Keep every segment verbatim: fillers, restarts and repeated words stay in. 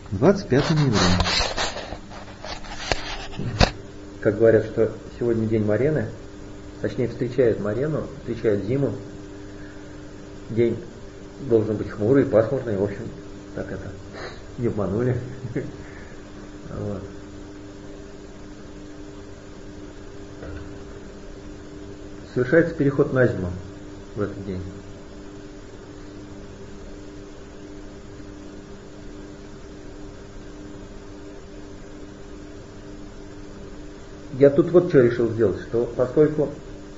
двадцать пятое ноября. Как говорят, что сегодня день Марены, точнее встречают Марену, встречают зиму. День должен быть хмурый, пасмурный, в общем, так это, не обманули. Вот. Совершается переход на зиму в этот день. Я тут вот что решил сделать, что поскольку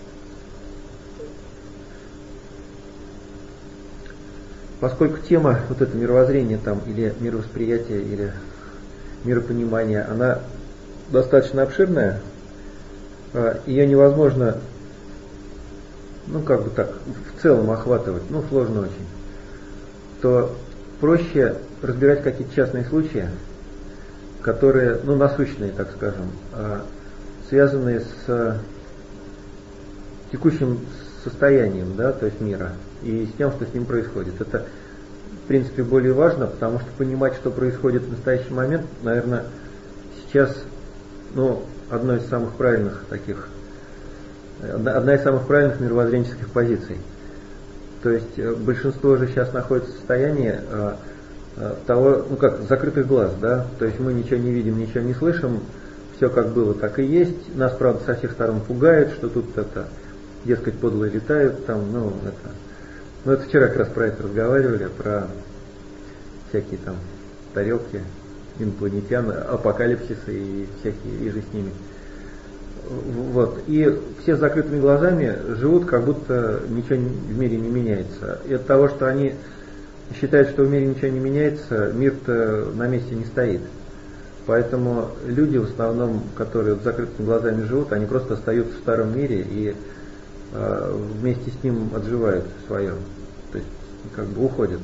поскольку тема вот это мировоззрение там, или мировосприятие, или миропонимание, она достаточно обширная, ее невозможно, ну как бы так, в целом охватывать, ну сложно очень, то проще разбирать какие-то частные случаи, которые, ну насущные, так скажем, связанные с текущим состоянием, да, то есть мира, и с тем, что с ним происходит. Это, в принципе, более важно, потому что понимать, что происходит в настоящий момент, наверное, сейчас, ну, одно из самых правильных таких, одна из самых правильных мировоззренческих позиций. То есть большинство же сейчас находится в состоянии того, ну как, закрытых глаз, да, то есть мы ничего не видим, ничего не слышим, все как было, так и есть. Нас, правда, со всех сторон пугает, что тут это, дескать, подлые летают, там, ну, это. Ну, это вчера как раз про это разговаривали, про всякие там тарелки, инопланетян, апокалипсисы и всякие, и же с ними. Вот. И все с закрытыми глазами живут, как будто ничего в мире не меняется. И от того, что они считают, что в мире ничего не меняется, мир-то на месте не стоит. Поэтому люди, в основном, которые с закрытыми глазами живут, они просто остаются в старом мире и э, вместе с ним отживают свое. То есть, как бы уходят.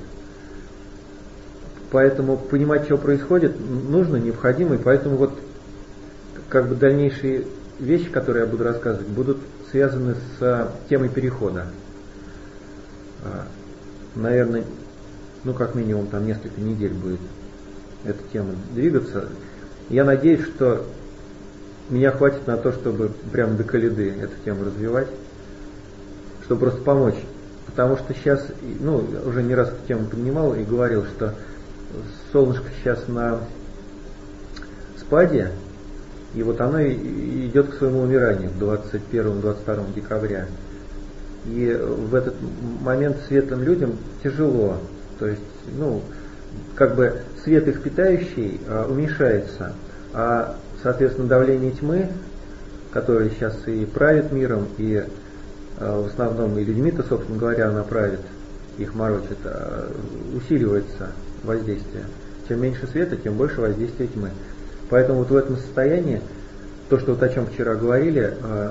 Поэтому понимать, что происходит, нужно, необходимо, и поэтому вот как бы дальнейшие вещи, которые я буду рассказывать, будут связаны с темой перехода. Наверное, ну как минимум там несколько недель будет эта тема двигаться. Я надеюсь, что меня хватит на то, чтобы прямо до коляды эту тему развивать, чтобы просто помочь. Потому что сейчас, ну, уже не раз эту тему поднимал и говорил, что солнышко сейчас на спаде, и вот оно идет к своему умиранию двадцать первого — двадцать второго декабря. И в этот момент светлым людям тяжело. То есть, ну, как бы свет их питающий а, уменьшается, а, соответственно, давление тьмы, которое сейчас и правит миром, и а, в основном и людьми-то, собственно говоря, она правит, их морочит, а, усиливается воздействие. Чем меньше света, тем больше воздействия тьмы. Поэтому вот в этом состоянии, то, что вот о чем вчера говорили, а,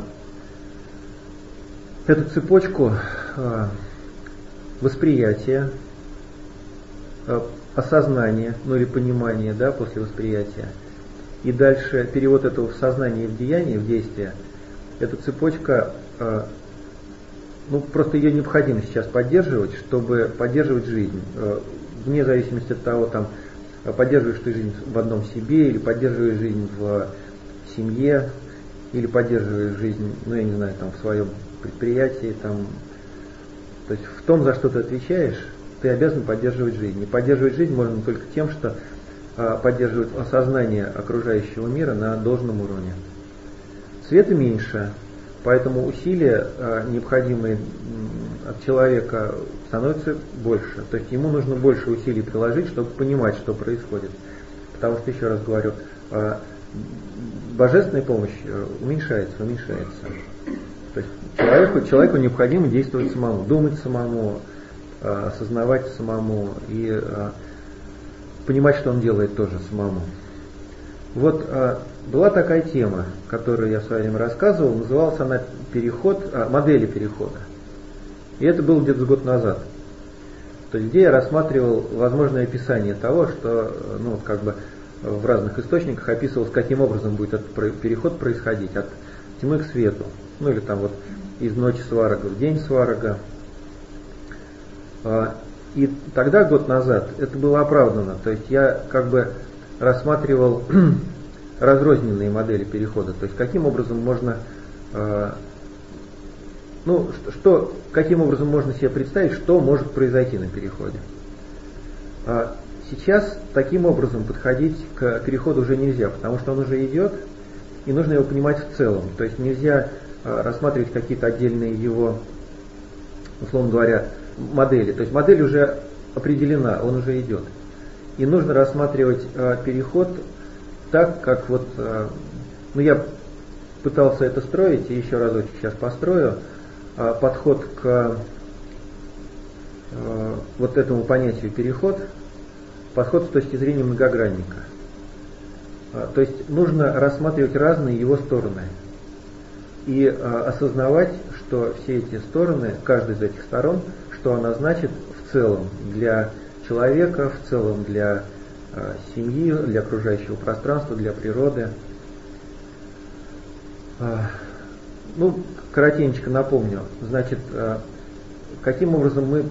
эту цепочку а, восприятия, а, осознания, ну или понимания, да, после восприятия, и дальше перевод этого в сознание, в деяние, в действие, эта цепочка, а, ну просто ее необходимо сейчас поддерживать, чтобы поддерживать жизнь, а, вне зависимости от того, там, поддерживаешь ты жизнь в одном себе, или поддерживаешь жизнь в семье, или поддерживаешь жизнь, ну я не знаю, там в своем предприятии, там, то есть в том, за что ты отвечаешь, ты обязан поддерживать жизнь. И поддерживать жизнь можно только тем, что а, поддерживать осознание окружающего мира на должном уровне. Света меньше, поэтому усилия, а, необходимые от человека, становятся больше. То есть ему нужно больше усилий приложить, чтобы понимать, что происходит. Потому что, еще раз говорю, а, божественная помощь уменьшается, уменьшается. То есть человеку, человеку необходимо действовать самому, думать самому, осознавать самому и а, понимать, что он делает тоже самому. Вот а, была такая тема, которую я в свое время рассказывал, называлась она «Переход», а, «Модели перехода». И это было где-то год назад. То есть где я рассматривал возможное описание того, что, ну, вот как бы в разных источниках описывалось, каким образом будет этот переход происходить от тьмы к свету. Ну или там вот из ночи сварога в день сварога. И тогда, год назад, это было оправдано. То есть я как бы рассматривал разрозненные модели перехода. То есть каким образом можно, э, ну, что, каким образом можно себе представить, что может произойти на переходе. А сейчас таким образом подходить к переходу уже нельзя, потому что он уже идет, и нужно его понимать в целом. То есть нельзя э, рассматривать какие-то отдельные его, условно говоря, модели. То есть модель уже определена, он уже идет. И нужно рассматривать э, переход так, как вот, э, ну я пытался это строить, и еще разочек сейчас построю, э, подход к э, вот этому понятию переход, подход с точки зрения многогранника. Э, то есть нужно рассматривать разные его стороны и э, осознавать, что все эти стороны, каждая из этих сторон, что она значит в целом для человека, в целом для э, семьи, для окружающего пространства, для природы. Э, ну, коротенько напомню, значит, э, каким образом мы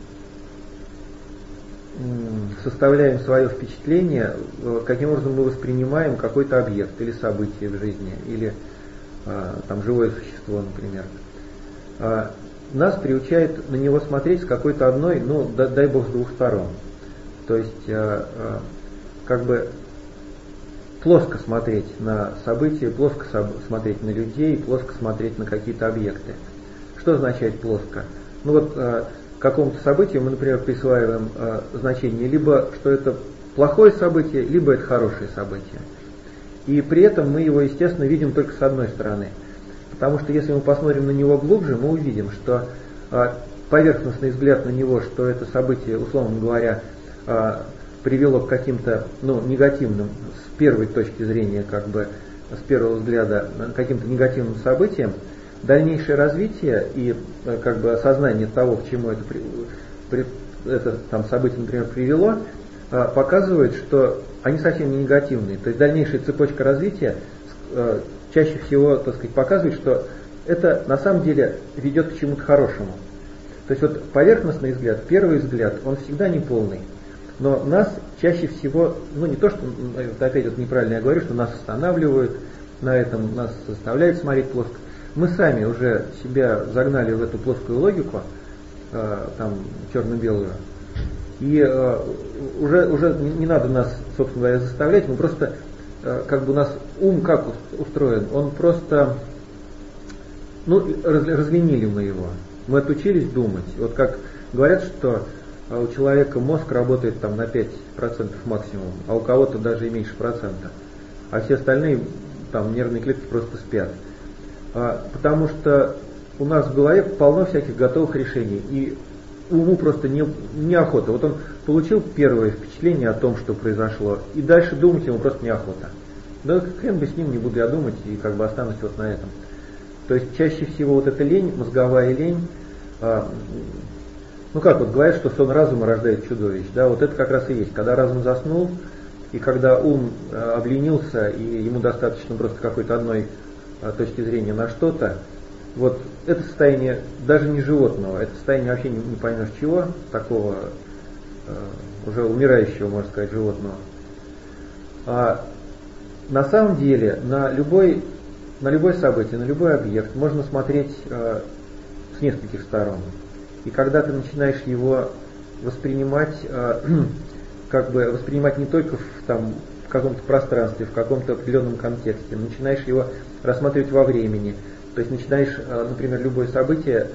составляем свое впечатление, э, каким образом мы воспринимаем какой-то объект или событие в жизни, или э, там живое существо, например. Э, Нас приучает на него смотреть с какой-то одной, ну, дай, дай бог, с двух сторон. То есть, э, э, как бы плоско смотреть на события, плоско соб- смотреть на людей, плоско смотреть на какие-то объекты. Что означает плоско? Ну вот э, какому-то событию мы, например, присваиваем э, значение либо, что это плохое событие, либо это хорошее событие. И при этом мы его, естественно, видим только с одной стороны. Потому что если мы посмотрим на него глубже, мы увидим, что э, поверхностный взгляд на него, что это событие, условно говоря, э, привело к каким-то, ну, негативным, с первой точки зрения, как бы, с первого взгляда, каким-то негативным событиям, дальнейшее развитие и э, как бы осознание того, к чему это, при, при, это там, событие, например, привело, э, показывает, что они совсем не негативные. То есть дальнейшая цепочка развития э, чаще всего, так сказать, показывает, что это на самом деле ведет к чему-то хорошему. То есть вот поверхностный взгляд, первый взгляд, он всегда не полный. Но нас чаще всего, ну не то, что, опять вот неправильно я говорю, что нас останавливают на этом, нас заставляют смотреть плоско. Мы сами уже себя загнали в эту плоскую логику, э, там, черно-белую. И э, уже, уже не надо нас, собственно говоря, заставлять, мы просто как бы у нас ум как устроен, он просто, ну, разленили мы его, мы отучились думать. Вот как говорят, что у человека мозг работает там на пять процентов максимум, а у кого-то даже и меньше процента, а все остальные там нервные клетки просто спят. А, потому что у нас в голове полно всяких готовых решений, и уму просто не, неохота. Вот он получил первое впечатление о том, что произошло, и дальше думать ему просто неохота. Да хрен бы с ним, не буду я думать, и как бы останусь вот на этом. То есть чаще всего вот эта лень, мозговая лень, а, ну как вот говорят, что сон разума рождает чудовищ, да, вот это как раз и есть. Когда разум заснул, и когда ум а, обленился, и ему достаточно просто какой-то одной а, точки зрения на что-то, вот это состояние даже не животного, это состояние вообще не, не поймешь чего, такого э, уже умирающего, можно сказать, животного. А на самом деле на любой, на любое событие, на любой объект можно смотреть э, с нескольких сторон. И когда ты начинаешь его воспринимать, э, как бы воспринимать не только в, там, в каком-то пространстве, в каком-то определенном контексте, начинаешь его рассматривать во времени. То есть начинаешь, например, любое событие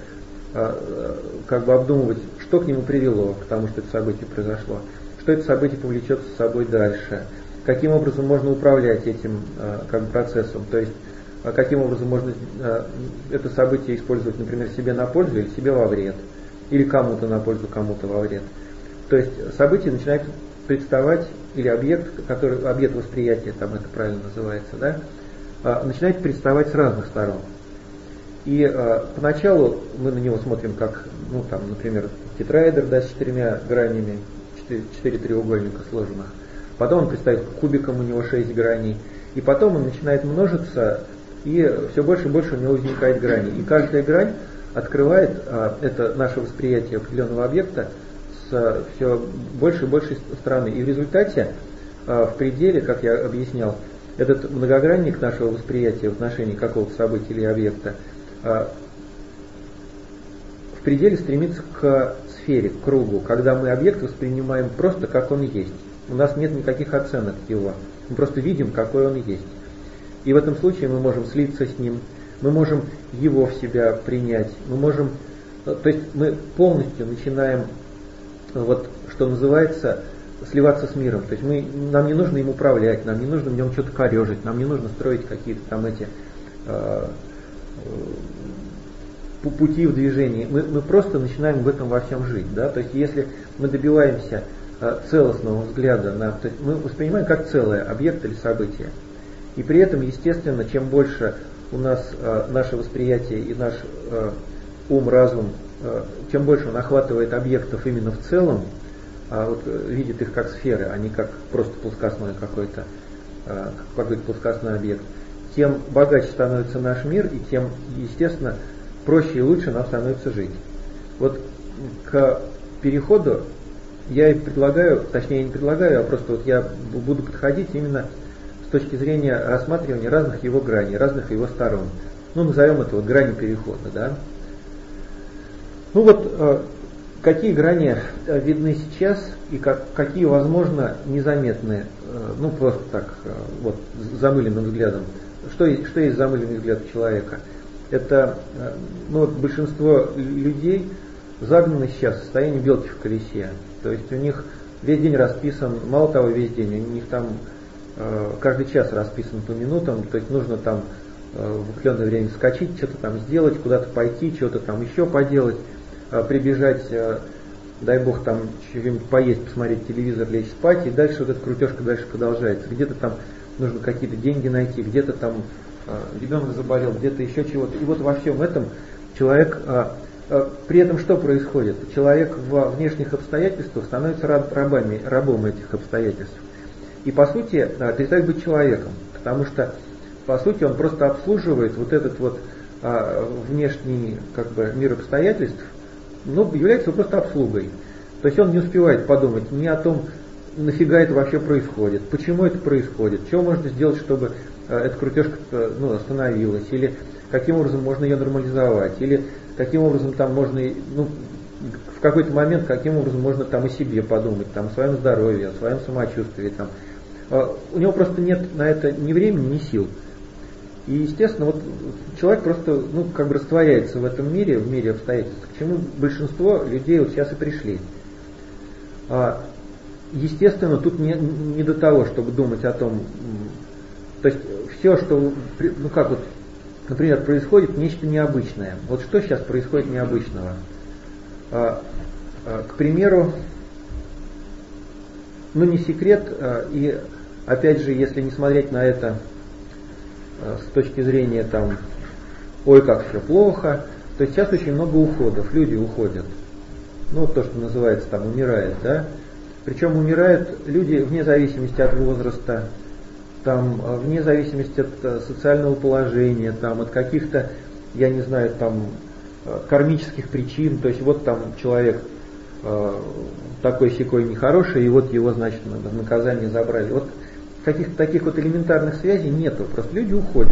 как бы обдумывать, что к нему привело, к тому, что это событие произошло, что это событие повлечет за собой дальше, каким образом можно управлять этим как бы, процессом, то есть каким образом можно это событие использовать, например, себе на пользу или себе во вред, или кому-то на пользу, кому-то во вред. То есть событие начинает представать, или объект, который, объект восприятия, там это правильно называется, да, начинает представать с разных сторон. И э, поначалу мы на него смотрим как, ну там, например, тетраэдр, да, с четырьмя гранями, четыре, четыре треугольника сложенных. Потом он предстоит кубиком, у него шесть граней. И потом он начинает множиться, и все больше и больше у него возникает грани. И каждая грань открывает э, это наше восприятие определенного объекта с все больше и большей стороны. И в результате, в пределе, как я объяснял, этот многогранник нашего восприятия в отношении какого-то события или объекта в пределе стремится к сфере, к кругу, когда мы объект воспринимаем просто как он есть. У нас нет никаких оценок его. Мы просто видим, какой он есть. И в этом случае мы можем слиться с ним, мы можем его в себя принять, мы можем, то есть мы полностью начинаем, вот, что называется, сливаться с миром. То есть мы, нам не нужно им управлять, нам не нужно в нем что-то корежить, нам не нужно строить какие-то там эти э, э, пути в движении. Мы, мы просто начинаем в этом во всем жить. Да? То есть если мы добиваемся э, целостного взгляда, на, то есть мы воспринимаем как целое объект или событие. И при этом, естественно, чем больше у нас э, наше восприятие и наш э, ум, разум, э, чем больше он охватывает объектов именно в целом, а вот видит их как сферы, а не как просто плоскостной какой-то, какой-то плоскостной объект, тем богаче становится наш мир, и тем, естественно, проще и лучше нам становится жить. Вот к переходу я и предлагаю, точнее не предлагаю, а просто вот я буду подходить именно с точки зрения рассматривания разных его граней, разных его сторон. Ну, назовем это вот грани перехода, да. Ну вот, какие грани видны сейчас и как, какие, возможно, незаметны, ну просто так, вот, замыленным взглядом. Что, что есть замыленный взгляд человека? Это, ну вот, большинство людей загнаны сейчас в состояние белки в колесе. То есть у них весь день расписан, мало того, весь день, у них там каждый час расписан по минутам, то есть нужно там в определенное время вскочить, что-то там сделать, куда-то пойти, что-то там еще поделать, прибежать, дай бог, там что-нибудь поесть, посмотреть телевизор, лечь спать, и дальше вот эта крутежка дальше продолжается. Где-то там нужно какие-то деньги найти, где-то там ребенок заболел, где-то еще чего-то. И вот во всем этом человек, при этом что происходит? Человек во внешних обстоятельствах становится рабами, рабом этих обстоятельств. И по сути перестает быть человеком, потому что по сути он просто обслуживает вот этот вот внешний как бы мир обстоятельств, но является просто обслугой. То есть он не успевает подумать ни о том, нафига это вообще происходит, почему это происходит, что можно сделать, чтобы эта крутежка ну, остановилась, или каким образом можно ее нормализовать, или каким образом там можно, ну, в какой-то момент, каким образом можно там о себе подумать, там, о своем здоровье, о своем самочувствии. Там. У него просто нет на это ни времени, ни сил. И, естественно, вот человек просто, ну, как бы растворяется в этом мире, в мире обстоятельств, к чему большинство людей вот сейчас и пришли. А, естественно, тут не, не до того, чтобы думать о том, то есть все, что, ну как вот, например, происходит нечто необычное. Вот что сейчас происходит необычного? А, а, к примеру, ну не секрет, а, и опять же, если не смотреть на это с точки зрения там, ой, как все плохо, то есть сейчас очень много уходов, люди уходят. Ну, то, что называется там, умирает, да. Причем умирают люди вне зависимости от возраста, там, вне зависимости от социального положения, там, от каких-то, я не знаю, там, кармических причин. То есть вот там человек э, такой-сякой нехороший, и вот его, значит, наказание забрали. Вот каких-то таких вот элементарных связей нету, просто люди уходят.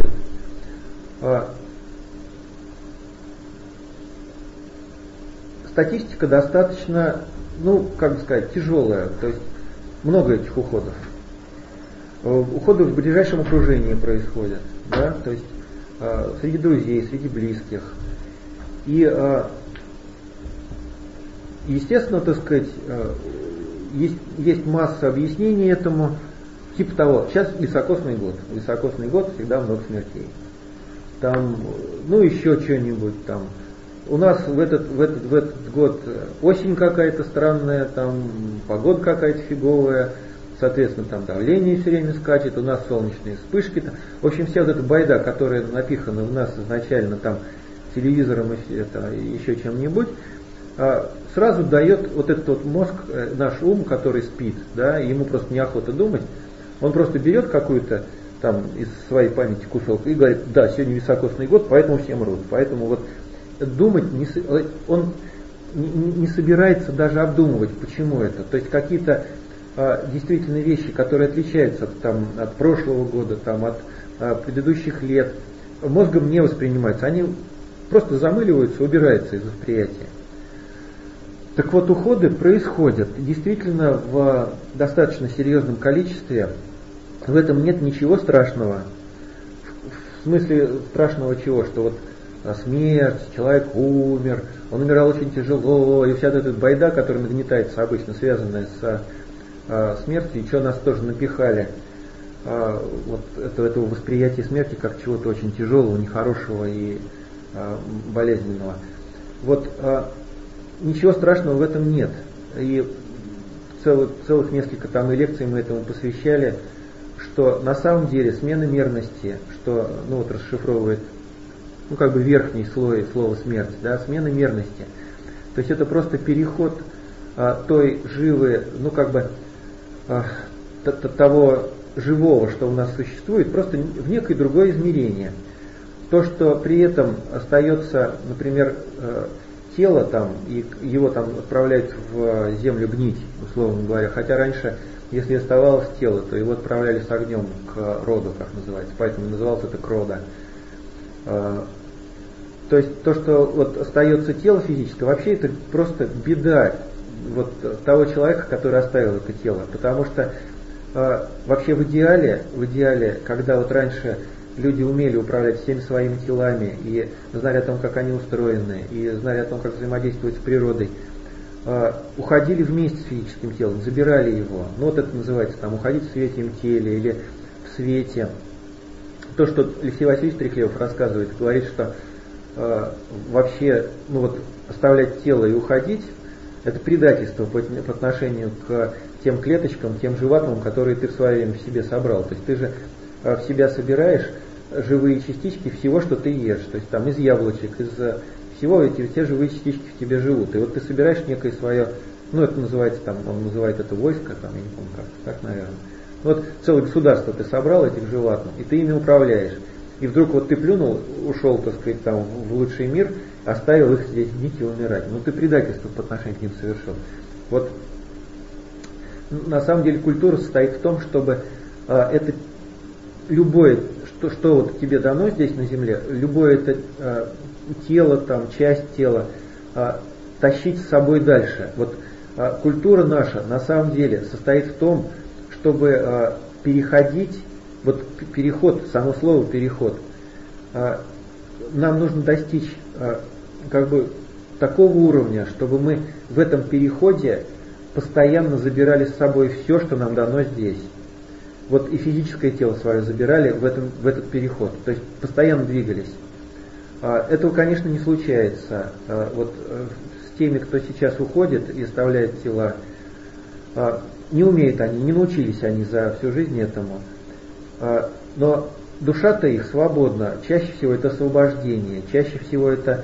Статистика достаточно, ну, как бы сказать, тяжелая, то есть много этих уходов. Уходы в ближайшем окружении происходят, да, то есть среди друзей, среди близких. И, естественно, так сказать, есть, есть масса объяснений этому. Типа того, сейчас високосный год. Високосный год, всегда много смертей. Там, ну еще что-нибудь там. У нас в этот, в этот, в этот год осень какая-то странная, там погода какая-то фиговая, соответственно, там давление все время скачет, у нас солнечные вспышки. Там. В общем, вся вот эта байда, которая напихана в нас изначально там телевизором и это, еще чем-нибудь, сразу дает вот этот вот мозг, наш ум, который спит, да, ему просто неохота думать. Он просто берет какую-то там из своей памяти кусок и говорит, да, сегодня високосный год, поэтому все мрут. Поэтому вот думать, не, он не, не собирается даже обдумывать, почему это. То есть какие-то а, действительно вещи, которые отличаются от, там, от прошлого года, там, от а, предыдущих лет, мозгом не воспринимаются. Они просто замыливаются, убираются из восприятия. Так вот, уходы происходят действительно в достаточно серьезном количестве. В этом нет ничего страшного. В смысле страшного чего? Что вот смерть, человек умер, он умирал очень тяжело, и вся эта байда, которая нагнетается обычно, связанная с а, смертью, и что нас тоже напихали, а, вот это, этого восприятия смерти как чего-то очень тяжелого, нехорошего и а, болезненного. Вот а, ничего страшного в этом нет. И целых, целых несколько там и лекций мы этому посвящали, что на самом деле смена мерности, что ну вот расшифровывает ну как бы верхний слой слова смерть, да, смена мерности. То есть это просто переход а, той живы, ну как бы а, т- т- того живого, что у нас существует, просто в некое другое измерение. То, что при этом остается, например, тело там, и его там отправляют в землю гнить, условно говоря, хотя раньше, если оставалось тело, то его отправляли с огнем к роду, как называется, поэтому называлось это крода. То есть то, что вот остается тело физическое, вообще это просто беда вот того человека, который оставил это тело, потому что вообще в идеале, в идеале, когда вот раньше люди умели управлять всеми своими телами и знали о том, как они устроены, и знали о том, как взаимодействовать с природой, э, уходили вместе с физическим телом, забирали его. Ну вот это называется там уходить в светлом теле или в свете. То, что Алексей Васильевич Треклеев рассказывает, говорит, что э, вообще ну вот, оставлять тело и уходить, это предательство по, по отношению к тем клеточкам, тем животным, которые ты в свое время в себе собрал. То есть ты же э, в себя собираешь живые частички всего, что ты ешь, то есть там из яблочек, из всего эти все живые частички в тебе живут. И вот ты собираешь некое свое, ну это называется там, он называет это войско, там, я не помню как, так, наверное. Вот целое государство ты собрал этих животных, и ты ими управляешь. И вдруг вот ты плюнул, ушел, так сказать, там в лучший мир, оставил их здесь гнить и умирать. Ну ты предательство по отношению к ним совершил. Вот на самом деле культура состоит в том, чтобы а, это любое Что, что вот тебе дано здесь на земле, любое это э, тело, там, часть тела, э, тащить с собой дальше. Вот э, культура наша на самом деле состоит в том, чтобы э, переходить, вот переход, само слово переход, э, нам нужно достичь э, как бы такого уровня, чтобы мы в этом переходе постоянно забирали с собой все, что нам дано здесь. Вот и физическое тело свое забирали в, этом, в этот переход, то есть постоянно двигались. Этого, конечно, не случается. Вот с теми, кто сейчас уходит и оставляет тела, не умеют они, не научились они за всю жизнь этому. Но душа-то их свободна. Чаще всего это освобождение, чаще всего это,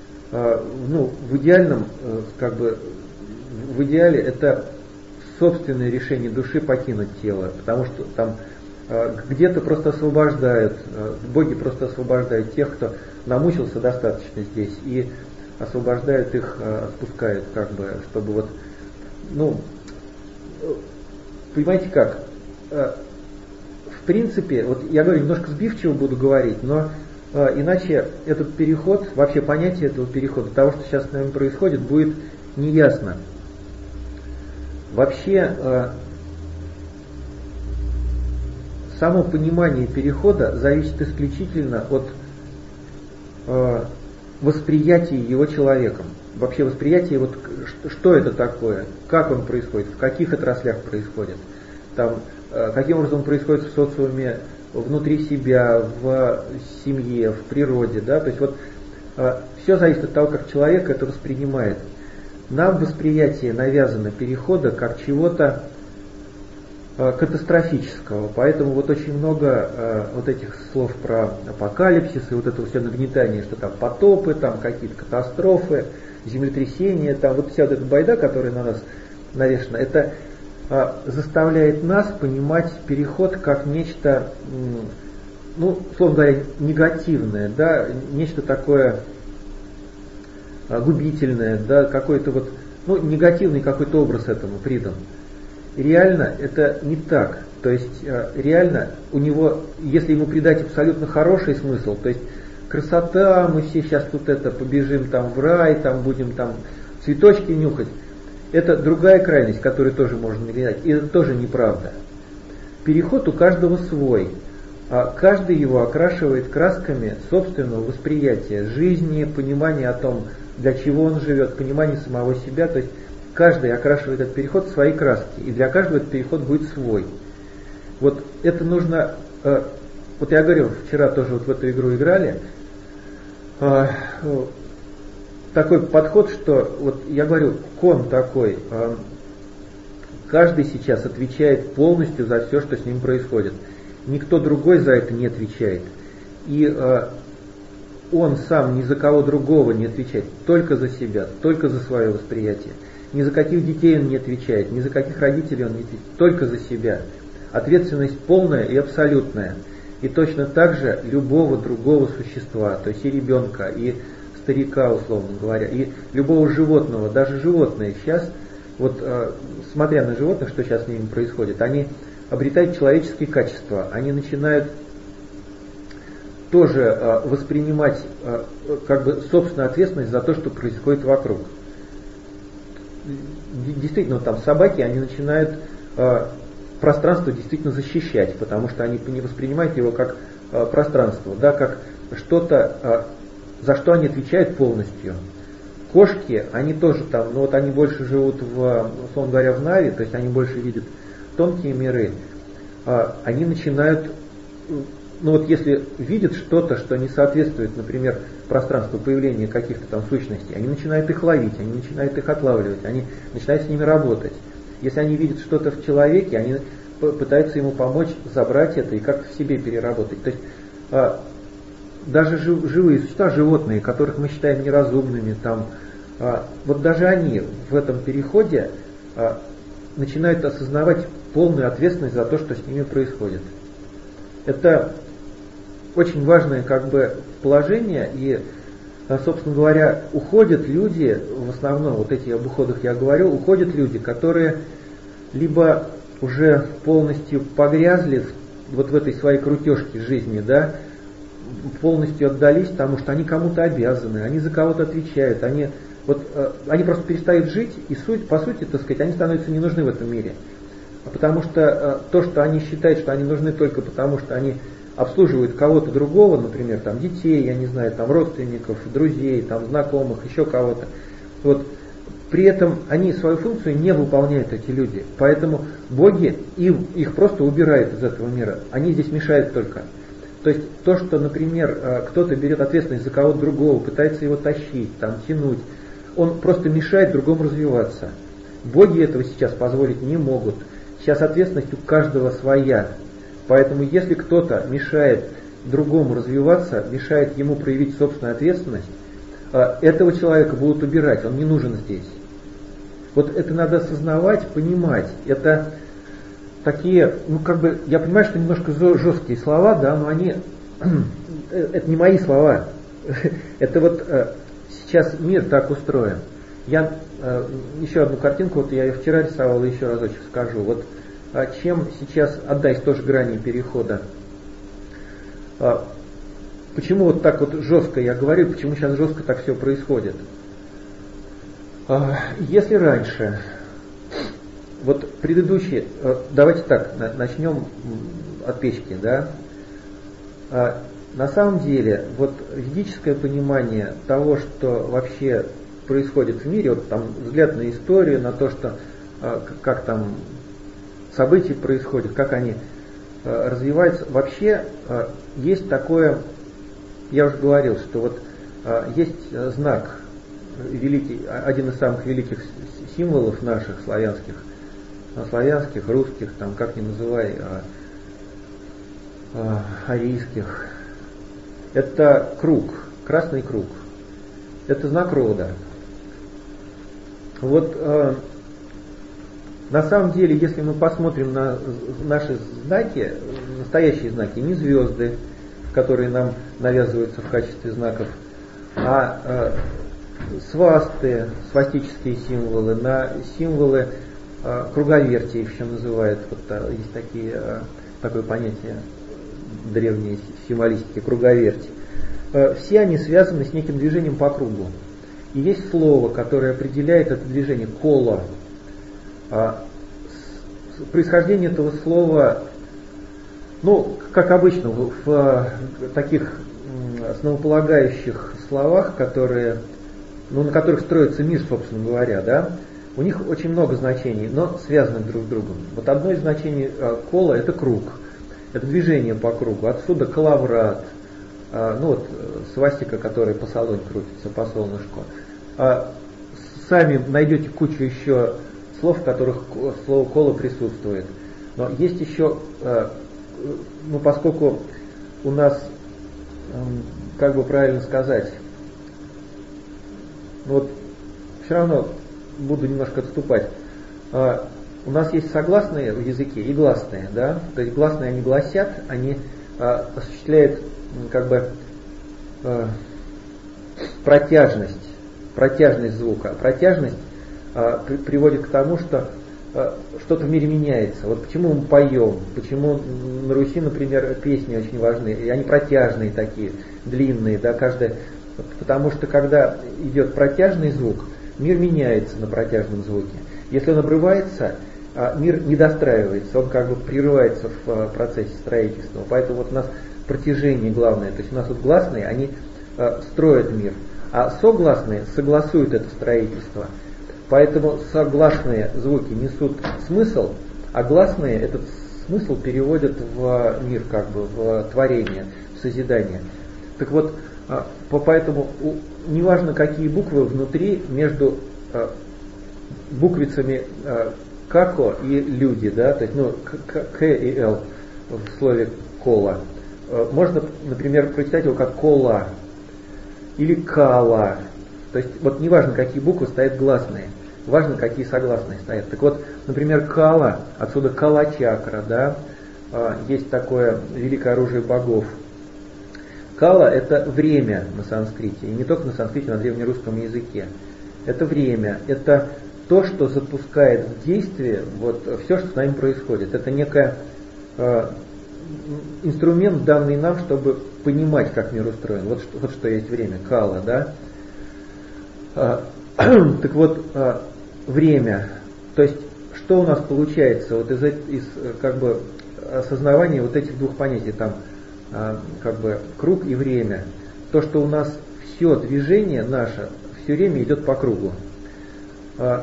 ну, в идеальном, как бы, в идеале это собственное решение души покинуть тело, потому что там э, где-то просто освобождают, э, боги просто освобождают тех, кто намучился достаточно здесь, и освобождают их, э, отпускают, как бы, чтобы вот, ну, понимаете как, э, в принципе, вот я говорю, немножко сбивчиво буду говорить, но э, иначе этот переход, вообще понятие этого перехода, того, что сейчас с нами происходит, будет неясно. Вообще, э, само понимание перехода зависит исключительно от э, восприятия его человеком. Вообще восприятие, вот, что, что это такое, как он происходит, в каких отраслях происходит, там, э, каким образом он происходит в социуме, внутри себя, в семье, в природе. Да? То есть вот, э, все зависит от того, как человек это воспринимает. Нам восприятие навязано перехода как чего-то э, катастрофического. Поэтому вот очень много э, вот этих слов про апокалипсис и вот это все нагнетание, что там потопы, там какие-то катастрофы, землетрясения, там вот вся вот эта байда, которая на нас навешена, это э, заставляет нас понимать переход как нечто, ну, условно говоря, негативное, да, нечто такое, губительное, да, какой-то вот, ну, негативный какой-то образ этому придан. Реально это не так. То есть реально у него, если ему придать абсолютно хороший смысл, то есть красота, мы все сейчас тут это побежим там в рай, там будем там цветочки нюхать, это другая крайность, которую тоже можно наблюдать, и это тоже неправда. Переход у каждого свой. Каждый его окрашивает красками собственного восприятия жизни, понимания о том, для чего он живет, понимание самого себя. То есть каждый окрашивает этот переход в свои краски, и для каждого этот переход будет свой. Вот это нужно, вот я говорил, вчера тоже вот в эту игру играли, такой подход, что, вот я говорю, кон такой, каждый сейчас отвечает полностью за все, что с ним происходит. Никто другой за это не отвечает. И э, он сам ни за кого другого не отвечает, только за себя, только за свое восприятие. Ни за каких детей он не отвечает, ни за каких родителей он не отвечает, только за себя. Ответственность полная и абсолютная. И точно так же любого другого существа, то есть и ребенка, и старика, условно говоря, и любого животного, даже животные сейчас, вот э, смотря на животных, что сейчас с ними происходит, они обретают человеческие качества, они начинают тоже э, воспринимать э, как бы собственную ответственность за то, что происходит вокруг. Действительно, там собаки, они начинают э, пространство действительно защищать, потому что они не воспринимают его как э, пространство, да, как что-то, э, за что они отвечают полностью. Кошки, они тоже там, ну вот они больше живут в, условно говоря, в Нави, то есть они больше видят тонкие миры, а, они начинают, ну вот если видят что-то, что не соответствует, например, пространству появления каких-то там сущностей, они начинают их ловить, они начинают их отлавливать, они начинают с ними работать. Если они видят что-то в человеке, они пытаются ему помочь забрать это и как-то в себе переработать. То есть а, даже жив, живые существа, животные, которых мы считаем неразумными, там, а, вот даже они в этом переходе а, начинают осознавать полную ответственность за то, что с ними происходит. Это очень важное как бы положение, и, собственно говоря, уходят люди, в основном, вот эти об уходах я говорю, уходят люди, которые либо уже полностью погрязли вот в этой своей крутежке жизни, да, полностью отдались тому, что они кому-то обязаны, они за кого-то отвечают, они, вот, э, они просто перестают жить, и суть, по сути, так сказать, они становятся не нужны в этом мире. Потому что э, то, что они считают, что они нужны только потому, что они обслуживают кого-то другого, например, там, детей, я не знаю, там, родственников, друзей, там, знакомых, еще кого-то, вот, при этом они свою функцию не выполняют, эти люди. Поэтому боги им, их просто убирают из этого мира. Они здесь мешают только. То есть то, что, например, кто-то берет ответственность за кого-то другого, пытается его тащить, там, тянуть, он просто мешает другому развиваться. Боги этого сейчас позволить не могут. Сейчас ответственность у каждого своя. Поэтому если кто-то мешает другому развиваться, мешает ему проявить собственную ответственность, этого человека будут убирать, он не нужен здесь. Вот это надо осознавать, понимать. Это такие, ну как бы, я понимаю, что немножко жесткие слова, да, но они, это не мои слова. Это вот сейчас мир так устроен. Я еще одну картинку, вот я ее вчера рисовал, еще разочек скажу. Вот чем сейчас, отдай тоже грани перехода. Почему вот так вот жестко я говорю, почему сейчас жестко так все происходит? Если раньше, вот предыдущие, давайте так, начнем от печки, да. На самом деле, вот ведическое понимание того, что вообще происходит в мире, вот там взгляд на историю, на то, что как там события происходят, как они развиваются, вообще есть такое. Я уже говорил, что вот а, есть знак, великий, один из самых великих символов наших славянских, славянских, русских, там как ни называй, а, а, арийских. Это круг, красный круг. Это знак рода. Вот а, на самом деле, если мы посмотрим на наши знаки, настоящие знаки, не звезды, которые нам навязываются в качестве знаков, а э, свасты, свастические символы, на символы э, круговертия их еще называют. Вот, э, есть такие, э, такое понятие древней символистики, круговерть. Э, все они связаны с неким движением по кругу. И есть слово, которое определяет это движение, коло. Э, с, происхождение этого слова, ну, как обычно, в, в, в таких основополагающих словах, которые, ну, на которых строится мир, собственно говоря, да, у них очень много значений, но связанных друг с другом. Вот одно из значений э, кола – это круг, это движение по кругу. Отсюда коловрат, э, ну вот свастика, которая по салоне крутится, по солнышку. А сами найдете кучу еще слов, в которых слово кола присутствует. Но есть еще, э, ну, поскольку у нас, как бы правильно сказать, ну вот все равно буду немножко отступать. А, у нас есть согласные в языке и гласные, да? То есть гласные они гласят, они а, осуществляют как бы а, протяжность, протяжность звука. Протяжность а, при, приводит к тому, что а, что-то в мире меняется. Вот почему мы поем, почему на Руси, например, песни очень важны, и они протяжные такие, длинные, да, каждая, потому что когда идет протяжный звук, мир меняется на протяжном звуке. Если он обрывается, мир не достраивается, он как бы прерывается в процессе строительства. Поэтому вот у нас протяжение главное, то есть у нас вот гласные, они строят мир, а согласные согласуют это строительство. Поэтому согласные звуки несут смысл, а гласные этот смысл переводят в мир, как бы в творение, в созидание. Так вот, поэтому неважно, какие буквы внутри между буквицами како и люди, да, то есть, ну, к и л в слове кола. Можно, например, прочитать его как кола или кала. То есть, вот неважно, какие буквы стоят гласные, важно, какие согласные стоят. Так вот, например, кала, отсюда кала-чакра, да, есть такое великое оружие богов. Кала – это время на санскрите, и не только на санскрите, но на древнерусском языке. Это время, это то, что запускает в действие вот, все, что с нами происходит. Это некий э, инструмент, данный нам, чтобы понимать, как мир устроен. Вот, вот что есть время, кала, да. А, так вот, а, время, то есть, что у нас получается вот из, из как бы осознавания вот этих двух понятий, там, а, как бы круг и время. То, что у нас все движение наше все время идет по кругу. А,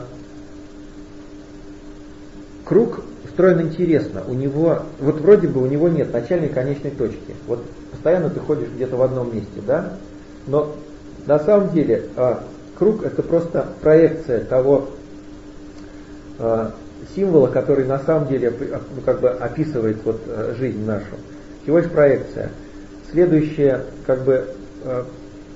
круг устроен интересно. У него, вот вроде бы у него нет начальной и конечной точки. Вот постоянно ты ходишь где-то в одном месте, да? Но на самом деле а, круг это просто проекция того а, символа, который на самом деле ну, как бы описывает вот, жизнь нашу. Всего лишь проекция. Следующее, как бы, а,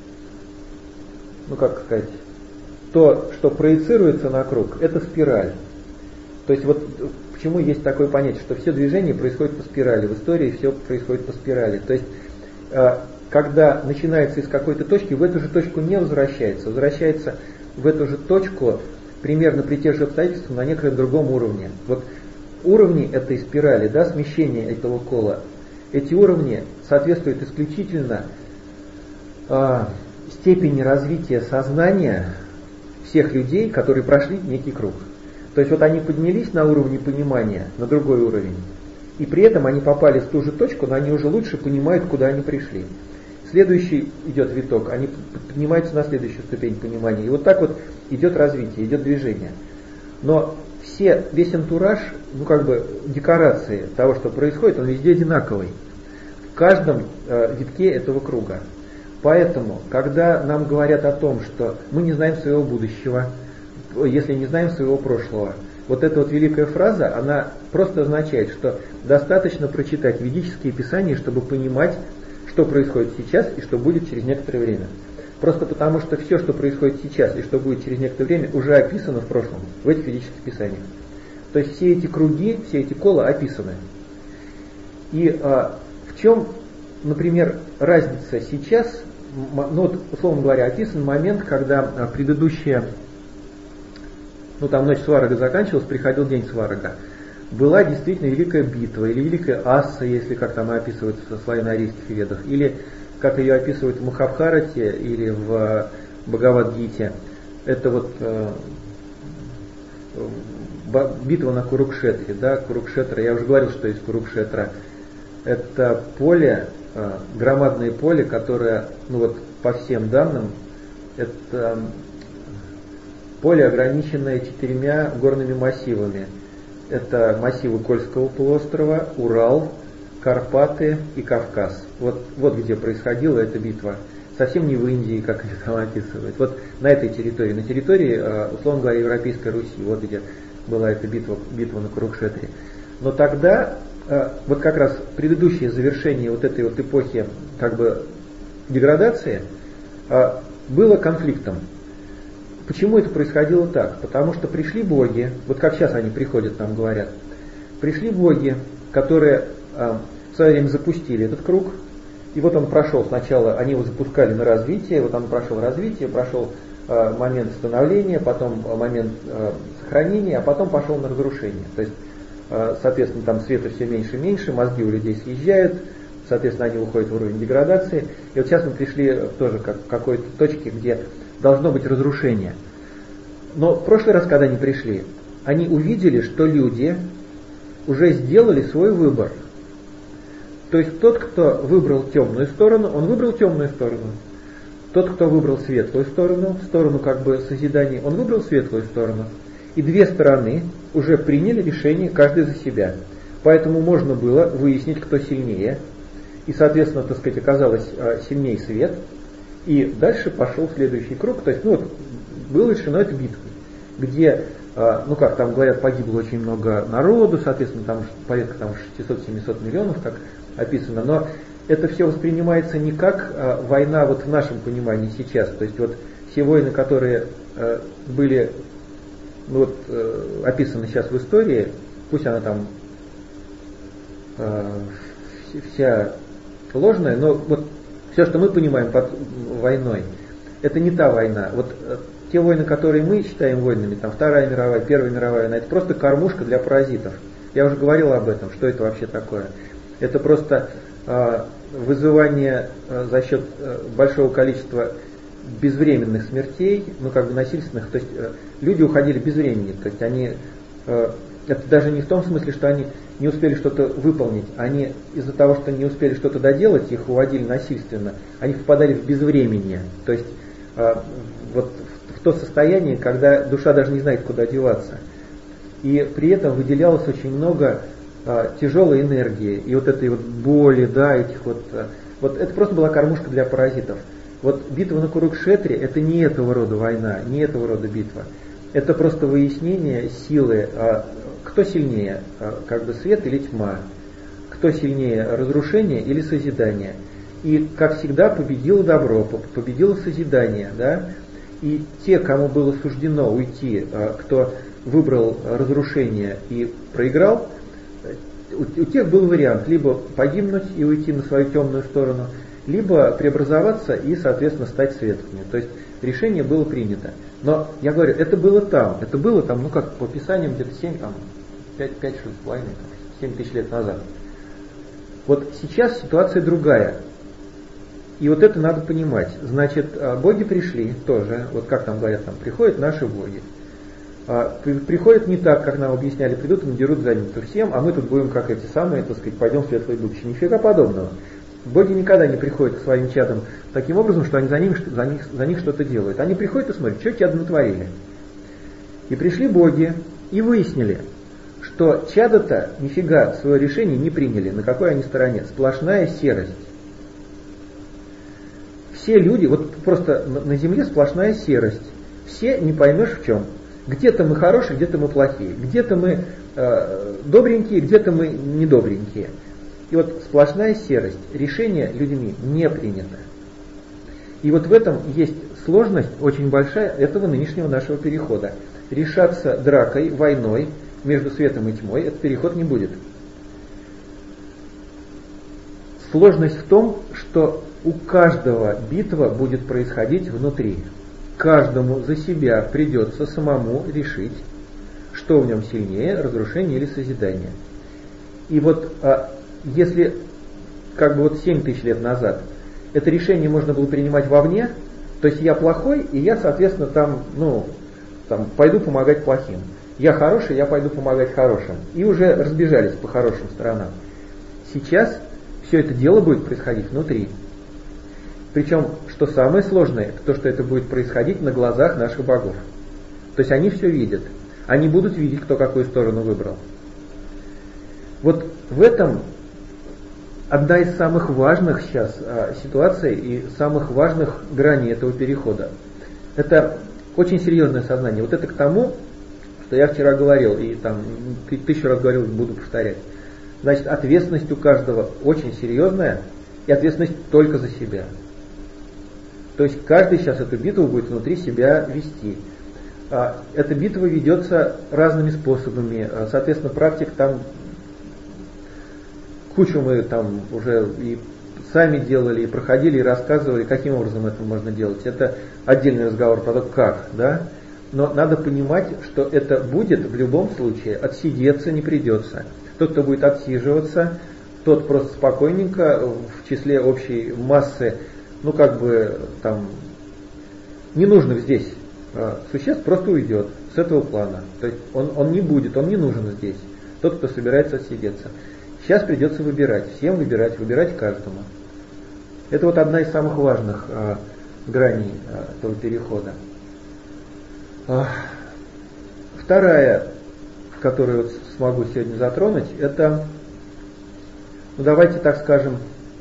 ну как сказать, то, что проецируется на круг, это спираль. То есть вот почему есть такое понятие, что все движение происходит по спирали. В истории все происходит по спирали. То есть когда начинается из какой-то точки, в эту же точку не возвращается. Возвращается в эту же точку примерно при тех же обстоятельствах на некотором другом уровне. Вот уровни этой спирали, да, смещение этого кола, эти уровни соответствуют исключительно э, степени развития сознания всех людей, которые прошли некий круг. То есть вот они поднялись на уровне понимания, на другой уровень, и при этом они попали в ту же точку, но они уже лучше понимают, куда они пришли. Следующий идет виток, они поднимаются на следующую ступень понимания. И вот так вот идет развитие, идет движение. Но все, весь антураж, ну как бы декорации того, что происходит, он везде одинаковый. В каждом э, витке этого круга. Поэтому, когда нам говорят о том, что мы не знаем своего будущего, если не знаем своего прошлого, вот эта вот великая фраза, она просто означает, что достаточно прочитать ведические писания, чтобы понимать, что происходит сейчас и что будет через некоторое время. Просто потому, что все, что происходит сейчас и что будет через некоторое время, уже описано в прошлом, в этих ведических писаниях. То есть все эти круги, все эти кола описаны. И а, в чем, например, разница сейчас ну вот, условно говоря, описан момент, когда предыдущая, ну там ночь Сварога заканчивалась, приходил день Сварога. Была действительно великая битва, или великая асса, если как там описывают в славяно-арийских ведах, или как ее описывают в Махабхарате или в Бхагавад-гите. Это вот э, битва на Курукшетре, да, Курукшетра, я уже говорил, что есть Курукшетра. Это поле, э, громадное поле, которое, ну вот по всем данным, это поле, ограниченное четырьмя горными массивами. Это массивы Кольского полуострова, Урал, Карпаты и Кавказ. Вот, вот где происходила эта битва. Совсем не в Индии, как они там описывают. Вот на этой территории, на территории, условно говоря, Европейской Руси, вот где была эта битва, битва на Курукшетре. Но тогда, вот как раз предыдущее завершение вот этой вот эпохи как бы деградации было конфликтом. Почему это происходило так? Потому что пришли боги, вот как сейчас они приходят, нам говорят, пришли боги, которые э, в свое время запустили этот круг, и вот он прошел сначала, они его запускали на развитие, вот он прошел развитие, прошел э, момент становления, потом момент э, сохранения, а потом пошел на разрушение. То есть, э, соответственно, там света все меньше и меньше, мозги у людей съезжают, соответственно, они уходят в уровень деградации. И вот сейчас мы пришли тоже к какой-то точке, где должно быть разрушение. Но в прошлый раз, когда они пришли, они увидели, что люди уже сделали свой выбор. То есть тот, кто выбрал темную сторону, он выбрал темную сторону. Тот, кто выбрал светлую сторону, сторону как бы созидания, он выбрал светлую сторону. И две стороны уже приняли решение, каждый за себя. Поэтому можно было выяснить, кто сильнее. И, соответственно, так сказать, оказалось сильнее свет. И дальше пошел следующий круг. То есть, ну вот, было решено это битвой, где, ну как там говорят, погибло очень много народу, соответственно, там порядка там, шестьсот-семьсот миллионов, так описано. Но это все воспринимается не как а, война вот в нашем понимании сейчас. То есть вот все войны, которые а, были ну, вот, а, описаны сейчас в истории, пусть она там а, вся ложная, но вот все, что мы понимаем под войной, это не та война. Вот те войны, которые мы считаем войнами, там Вторая мировая, Первая мировая война, это просто кормушка для паразитов. Я уже говорил об этом, что это вообще такое. Это просто э, вызывание э, за счет э, большого количества безвременных смертей, ну как бы насильственных, то есть э, люди уходили без времени, то есть они, э, это даже не в том смысле, что они не успели что-то выполнить, они из-за того, что не успели что-то доделать, их уводили насильственно, они впадали в безвременье, то есть э, вот в то состояние, когда душа даже не знает, куда деваться. И при этом выделялось очень много э, тяжелой энергии, и вот этой вот боли, да, этих вот, э, вот это просто была кормушка для паразитов. Вот битва на Курукшетре это не этого рода война, не этого рода битва. Это просто выяснение силы, э, кто сильнее, э, как бы свет или тьма, кто сильнее, разрушение или созидание. И, как всегда, победило добро, победило созидание, да. И те, кому было суждено уйти, кто выбрал разрушение и проиграл, у тех был вариант либо погибнуть и уйти на свою темную сторону, либо преобразоваться и, соответственно, стать светлыми. То есть решение было принято. Но я говорю, это было там, это было там, ну как по описаниям где-то семь, там, пять-шесть с половиной, семь тысяч лет назад. Вот сейчас ситуация другая. И вот это надо понимать. Значит, боги пришли тоже, вот как там говорят, там приходят наши боги. Приходят не так, как нам объясняли, придут и надерут задницу всем, а мы тут будем как эти самые, так сказать, пойдем в светлое будущее. Нифига подобного. Боги никогда не приходят к своим чадам таким образом, что они за, ним, за, них, за них что-то делают. Они приходят и смотрят, что чады натворили. И пришли боги и выяснили, что чада-то нифига свое решение не приняли, на какой они стороне. Сплошная серость. Все люди, вот просто на земле сплошная серость. Все не поймешь в чем. Где-то мы хорошие, где-то мы плохие. Где-то мы э, добренькие, где-то мы недобренькие. И вот сплошная серость. Решение людьми не принято. И вот в этом есть сложность очень большая этого нынешнего нашего перехода. Решаться дракой, войной между светом и тьмой, этот переход не будет. сложность в том, что у каждого битва будет происходить внутри. Каждому за себя придется самому решить, что в нем сильнее, разрушение или созидание. И вот а, если как бы вот семь тысяч лет назад это решение можно было принимать вовне, то есть я плохой, и я, соответственно, там, ну, там, пойду помогать плохим. Я хороший, я пойду помогать хорошим. И уже разбежались по хорошим сторонам. Сейчас все это дело будет происходить внутри. Причем, что самое сложное, это то, что это будет происходить на глазах наших богов. То есть они все видят. Они будут видеть, кто какую сторону выбрал. Вот в этом одна из самых важных сейчас а, ситуаций и самых важных граней этого перехода. Это очень серьезное сознание. Вот это к тому, что я вчера говорил, и там тысячу раз говорил, буду повторять. Значит, ответственность у каждого очень серьезная, и ответственность только за себя. То есть каждый сейчас эту битву будет внутри себя вести. А, эта битва ведется разными способами. А, соответственно, практик там кучу мы там уже и сами делали, и проходили, и рассказывали, каким образом это можно делать. Это отдельный разговор про то, как, да? Но надо понимать, что это будет в любом случае, отсидеться не придется. Тот, кто будет отсиживаться, тот просто спокойненько в числе общей массы, ну как бы там ненужных здесь а, существ просто уйдет с этого плана. То есть он, он не будет, он не нужен здесь. Тот, кто собирается отсидеться. Сейчас придется выбирать, всем выбирать, выбирать каждому. Это вот одна из самых важных а, граней а, этого перехода. А, вторая, которую вот смогу сегодня затронуть, это, ну давайте так скажем,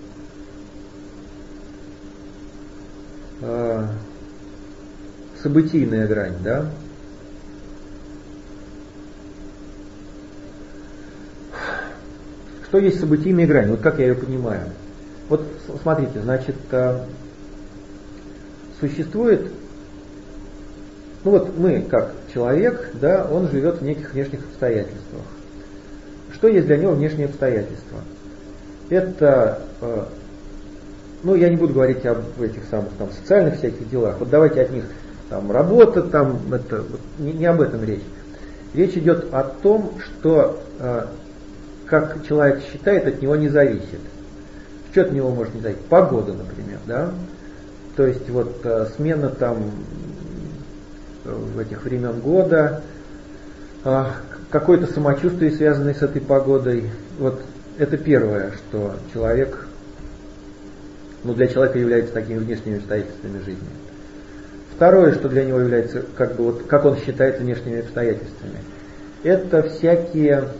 а, событийная грань, да? Что есть событийная грань? Вот как я ее понимаю? Вот смотрите, значит, существует, ну вот мы как человек, да, он живет в неких внешних обстоятельствах. Что есть для него внешние обстоятельства? Это, ну я не буду говорить об этих самых там социальных всяких делах. Вот давайте от них там работа, там это не, не об этом речь. Речь идет о том, что как человек считает, от него не зависит. Что от него может не зависеть? Погода, например, да? То есть вот э, смена там в этих времен года, э, какое-то самочувствие, связанное с этой погодой. Вот это первое, что человек, ну для человека является такими внешними обстоятельствами жизни. Второе, что для него является, как бы вот, как он считает внешними обстоятельствами, это всякие,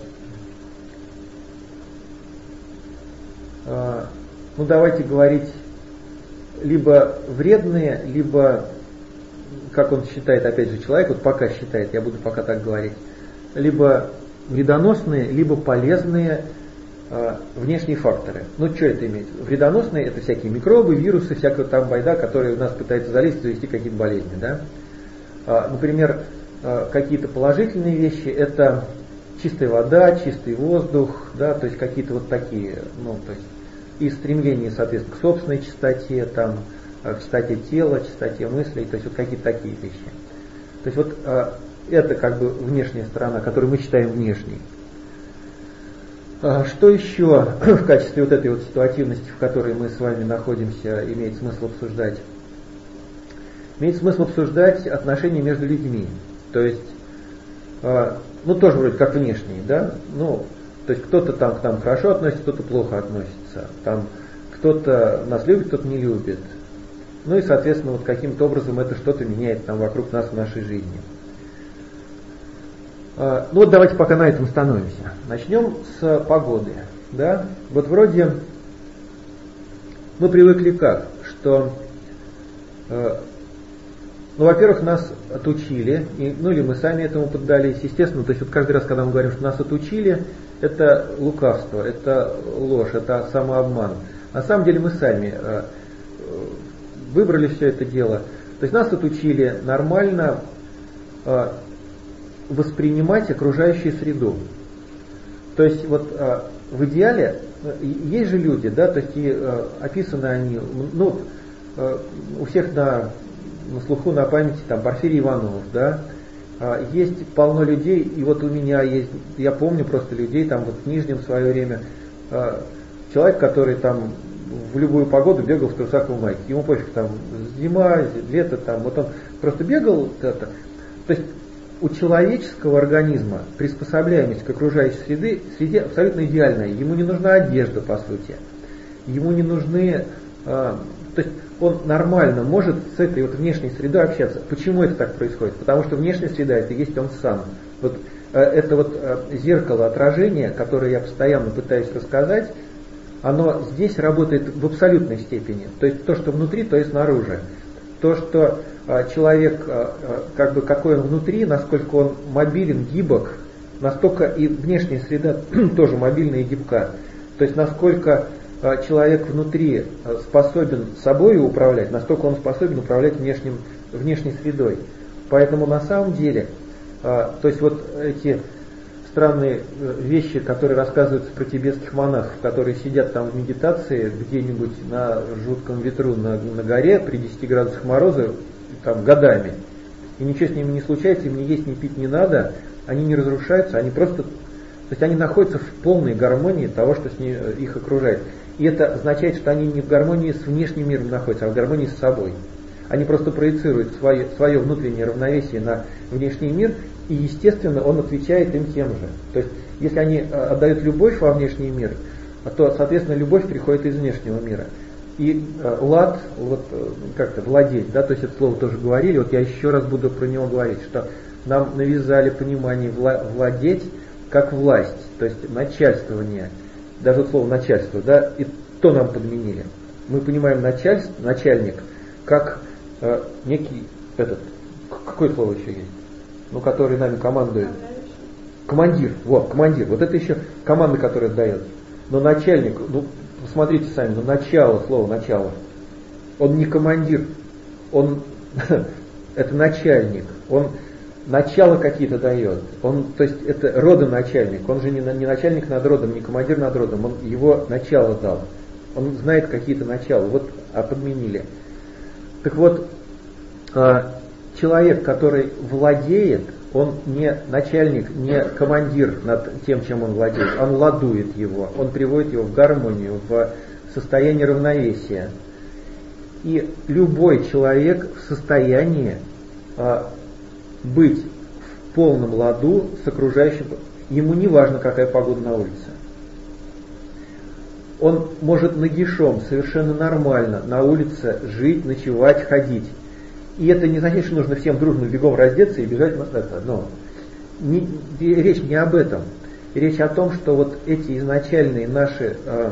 ну давайте говорить, либо вредные, либо, как он считает, опять же, человек, вот пока считает, я буду пока так говорить, либо вредоносные, либо полезные э, внешние факторы. Ну что это имеет? Вредоносные — это всякие микробы, вирусы, всякая там байда, которые у нас пытаются залезть, завести какие-то болезни. Да? Э, например, э, какие-то положительные вещи — это чистая вода, чистый воздух, да, то есть какие-то вот такие, ну, то есть и стремление, соответственно, к собственной чистоте, там, к чистоте тела, чистоте мыслей, то есть вот какие-то такие вещи. То есть вот э, это как бы внешняя сторона, которую мы считаем внешней. А что еще в качестве вот этой вот ситуативности, в которой мы с вами находимся, имеет смысл обсуждать? Имеет смысл обсуждать отношения между людьми. То есть, э, ну тоже вроде как внешние, да? Ну, то есть кто-то там к нам хорошо относится, кто-то плохо относится. Там кто-то нас любит, кто-то не любит. Ну и, соответственно, вот каким-то образом это что-то меняет там вокруг нас в нашей жизни. Ну вот давайте пока на этом остановимся. Начнем с погоды. Да? Вот вроде мы привыкли как? Что, ну, во-первых, нас отучили, и, ну или мы сами этому поддались, естественно, то есть вот каждый раз, когда мы говорим, что нас отучили, это лукавство, это ложь, это самообман. На самом деле мы сами э, выбрали все это дело. То есть нас отучили нормально э, воспринимать окружающую среду. То есть вот э, в идеале есть же люди, да, то есть и, э, описаны они, ну, э, у всех на, на слуху, на памяти там Порфирий Иванов, да, э, есть полно людей, и вот у меня есть, я помню просто людей, там вот в Нижнем в свое время, э, человек, который там в любую погоду бегал в трусах и в майке, ему пофиг, там зима, лето, там, вот он просто бегал, это, то есть у человеческого организма приспособляемость к окружающей среде, среде абсолютно идеальная. Ему не нужна одежда, по сути. Ему не нужны... Э, то есть он нормально может с этой вот внешней средой общаться. Почему это так происходит? Потому что внешняя среда это есть он сам. Вот э, это вот э, зеркало отражения, которое я постоянно пытаюсь рассказать, оно здесь работает в абсолютной степени. То есть то, что внутри, то и снаружи. То, что э, человек, э, как бы какой он внутри, насколько он мобилен, гибок, настолько и внешняя среда тоже мобильна и гибка. То есть насколько э, человек внутри способен собой управлять, настолько он способен управлять внешним, внешней средой. Поэтому на самом деле, э, то есть вот эти странные вещи, которые рассказываются про тибетских монахов, которые сидят там в медитации где-нибудь на жутком ветру на, на горе при десяти градусах мороза там годами, и ничего с ними не случается, им ни есть, ни пить не надо, они не разрушаются, они просто, то есть они находятся в полной гармонии того, что с ней, их окружает. И это означает, что они не в гармонии с внешним миром находятся, а в гармонии с собой. Они просто проецируют свое, свое внутреннее равновесие на внешний мир, и, естественно, он отвечает им тем же. То есть, если они отдают любовь во внешний мир, то, соответственно, любовь приходит из внешнего мира. И э, лад, вот как-то владеть, да, то есть это слово тоже говорили, вот я еще раз буду про него говорить, что нам навязали понимание вла- владеть как власть, то есть начальствование, даже вот слово начальство, да, и то нам подменили. Мы понимаем начальство, начальник как э, некий этот, какое слово еще есть? Ну, который нами командует. Командир, вот, командир. Вот это еще команда, которая отдает. Но начальник, ну, посмотрите сами, ну, начало, слово начало. Он не командир, он, это начальник. Он начало какие-то дает. Он, то есть, это родоначальник. Он же не, не начальник над родом, не командир над родом. Он его начало дал. Он знает какие-то начала. Вот, а подменили. Так вот, человек, который владеет, он не начальник, не командир над тем, чем он владеет. Он ладует его, он приводит его в гармонию, в состояние равновесия. И любой человек в состоянии а, быть в полном ладу с окружающим. Ему не важно, какая погода на улице. Он может нагишом, совершенно нормально на улице жить, ночевать, ходить. И это не значит, что нужно всем дружно бегом раздеться и бежать на это. Но не, речь не об этом. Речь о том, что вот эти изначальные наши э,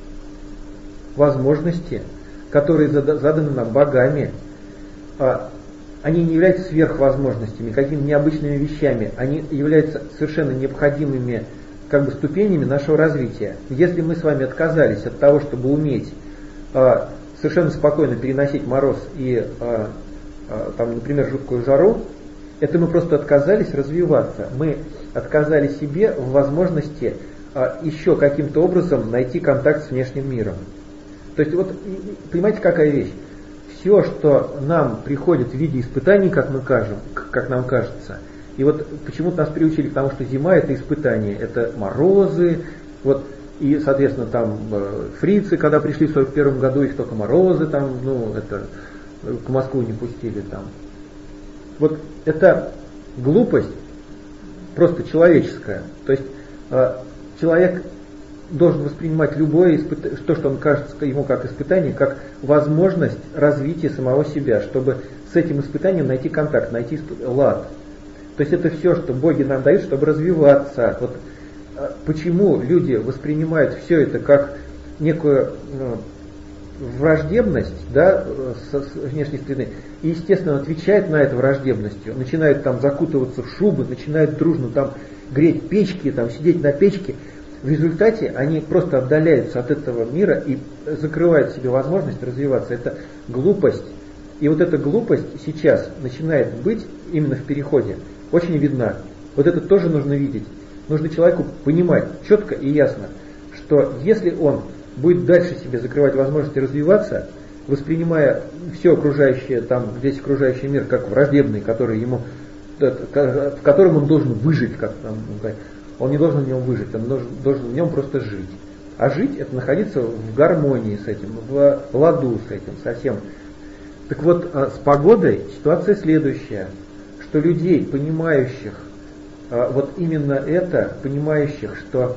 возможности, которые заданы нам богами, э, они не являются сверхвозможностями, какими-то необычными вещами. Они являются совершенно необходимыми как бы ступенями нашего развития. Если мы с вами отказались от того, чтобы уметь э, совершенно спокойно переносить мороз и э, там, например, жуткую жару, это мы просто отказались развиваться. Мы отказали себе в возможности а, еще каким-то образом найти контакт с внешним миром. То есть, вот, понимаете, какая вещь? Все, что нам приходит в виде испытаний, как мы кажем, как нам кажется, и вот почему-то нас приучили к тому, что зима это испытание, это морозы, вот, и, соответственно, там э, фрицы, когда пришли в сорок первом году, их только морозы, там, ну, это... к Москву не пустили там. Вот это глупость просто человеческая. То есть э, человек должен воспринимать любое испытание, то, что он кажется ему как испытание, как возможность развития самого себя, чтобы с этим испытанием найти контакт, найти лад. То есть это все, что боги нам дают, чтобы развиваться. Вот э, почему люди воспринимают все это как некую ну, враждебность, да, с, с внешней стороны, и, естественно, отвечает на это враждебностью, начинают там закутываться в шубы, начинают дружно там греть печки, там сидеть на печке. В результате они просто отдаляются от этого мира и закрывают себе возможность развиваться. Это глупость. И вот эта глупость сейчас начинает быть именно в переходе. Очень видна. Вот это тоже нужно видеть. Нужно человеку понимать четко и ясно, что если он будет дальше себе закрывать возможности развиваться, воспринимая все окружающее, там, весь окружающий мир как враждебный, который ему, в котором он должен выжить, как там, он не должен в нем выжить, он должен, должен в нем просто жить. А жить — это находиться в гармонии с этим, в ладу с этим, совсем. Так вот, с погодой ситуация следующая, что людей, понимающих вот именно это, понимающих, что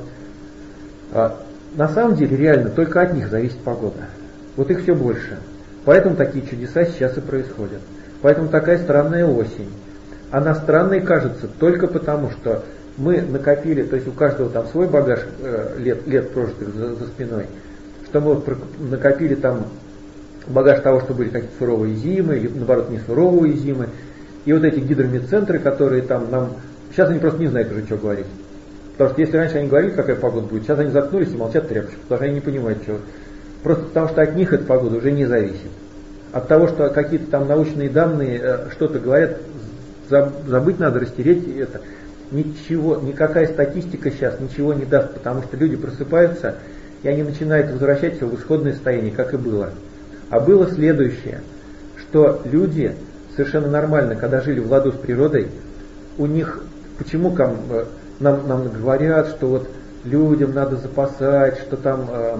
на самом деле реально только от них зависит погода. Вот их все больше. Поэтому такие чудеса сейчас и происходят. Поэтому такая странная осень. Она странной кажется только потому, что мы накопили, то есть у каждого там свой багаж э, лет, лет прожитых за, за спиной, что мы вот накопили там багаж того, что были какие-то суровые зимы, или наоборот не суровые зимы. И вот эти гидромедцентры, которые там нам... Сейчас они просто не знают уже, что говорить. Потому что если раньше они говорили, какая погода будет, сейчас они заткнулись и молчат тряпочку, потому что они не понимают, что. Просто потому что от них эта погода уже не зависит. От того, что какие-то там научные данные э, что-то говорят, забыть надо, растереть это. Ничего, никакая статистика сейчас ничего не даст, потому что люди просыпаются, и они начинают возвращаться в исходное состояние, как и было. А было следующее, что люди совершенно нормально, когда жили в ладу с природой, у них, почему нам, нам, нам говорят, что вот людям надо запасать, что там, э,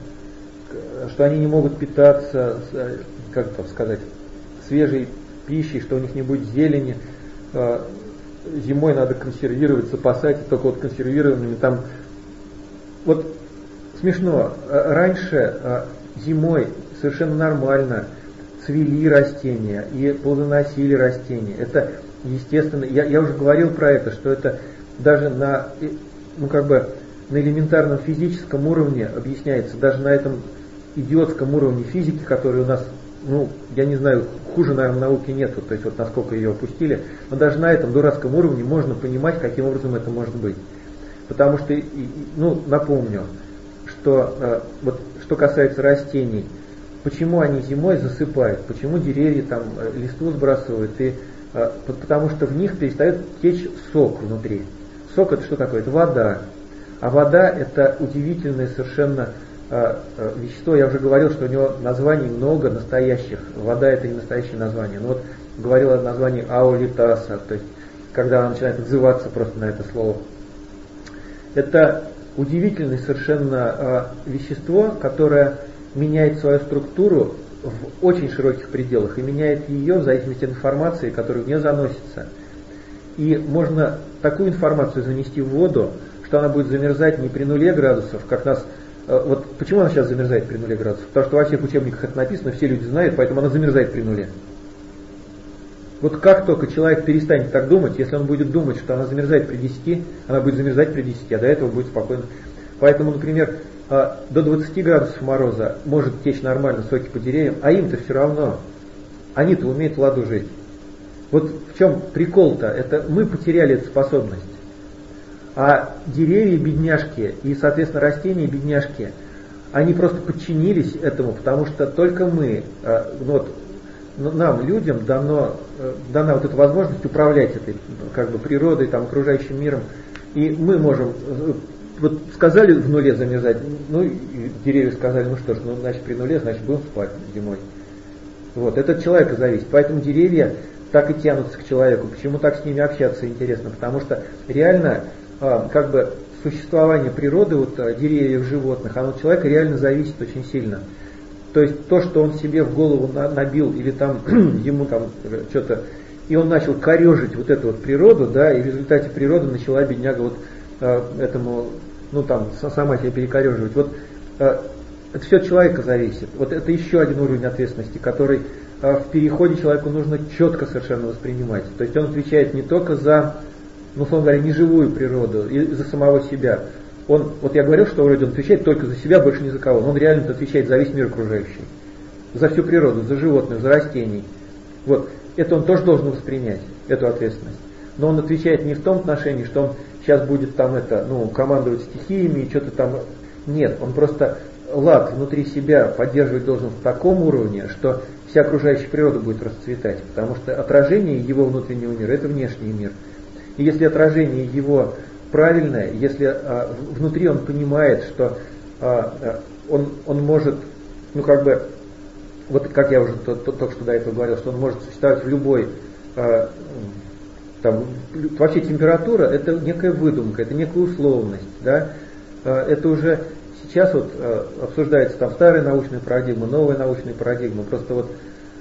что они не могут питаться, как это сказать, свежей пищей, что у них не будет зелени, э, зимой надо консервировать, запасать, и только вот консервированными там. Вот смешно, раньше э, зимой совершенно нормально цвели растения и плодоносили растения. Это естественно, я, я уже говорил про это, что это даже на, ну, как бы, на элементарном физическом уровне объясняется, даже на этом идиотском уровне физики, который у нас, ну, я не знаю, хуже, наверное, науки нету, то есть вот насколько ее опустили, но даже на этом дурацком уровне можно понимать, каким образом это может быть. Потому что, ну, напомню, что э, вот что касается растений, почему они зимой засыпают, почему деревья там листву сбрасывают, и, э, потому что в них перестает течь сок внутри. Сок — это что такое? Это вода. А вода — это удивительное совершенно э, э, вещество. Я уже говорил, что у него названий много настоящих. Вода — это не настоящее название. Но вот говорил о названии аолитаса, то есть когда она начинает отзываться просто на это слово. Это удивительное совершенно э, вещество, которое меняет свою структуру в очень широких пределах и меняет ее в зависимости от информации, которая в нее заносится. И можно такую информацию занести в воду, что она будет замерзать не при нуле градусов, как нас... Э, вот почему она сейчас замерзает при нуле градусов? Потому что во всех учебниках это написано, все люди знают, поэтому она замерзает при нуле. Вот как только человек перестанет так думать, если он будет думать, что она замерзает при десяти, она будет замерзать при десяти, а до этого будет спокойно. Поэтому, например, до двадцати градусов мороза может течь нормально соки по деревьям, а им-то все равно. Они-то умеют в ладу жить. Вот в чем прикол-то? Это мы потеряли эту способность. А деревья бедняжки и, соответственно, растения бедняжки, они просто подчинились этому, потому что только мы, ну вот, нам, людям, дано, дана вот эта возможность управлять этой как бы природой, там, окружающим миром. И мы можем, вот сказали в нуле замерзать, ну, деревья сказали, ну что ж, ну, значит, при нуле, значит, будем спать зимой. Вот, это от человека зависит. Поэтому деревья так и тянутся к человеку. Почему так с ними общаться интересно? Потому что реально, как бы, существование природы, вот, деревьев, животных, оно от человека реально зависит очень сильно. То есть то, что он себе в голову набил, или там ему там что-то, и он начал корежить вот эту вот природу, да, и в результате природа начала, бедняга, вот э, этому, ну там, сама себя перекореживать. Вот э, это все от человека зависит. Вот это еще один уровень ответственности, который э, в переходе человеку нужно четко совершенно воспринимать. То есть он отвечает не только за, ну, условно говоря, неживую природу, и за самого себя. Он, вот я говорил, что вроде он отвечает только за себя, больше ни за кого. Но он реально отвечает за весь мир окружающий. За всю природу, за животных, за растений. Вот. Это он тоже должен воспринять, эту ответственность. Но он отвечает не в том отношении, что он сейчас будет там это, ну, командовать стихиями и что-то там. Нет, он просто лад внутри себя поддерживать должен в таком уровне, что вся окружающая природа будет расцветать. Потому что отражение его внутреннего мира — это внешний мир. И если отражение его правильное, если а, внутри он понимает, что он, он может, ну как бы, вот как я уже то, то, только что до этого говорил, что он может существовать в любой, там, вообще температура это некая выдумка, это некая условность, да, это уже сейчас вот обсуждается там старая научная парадигма, новая научная парадигма, просто вот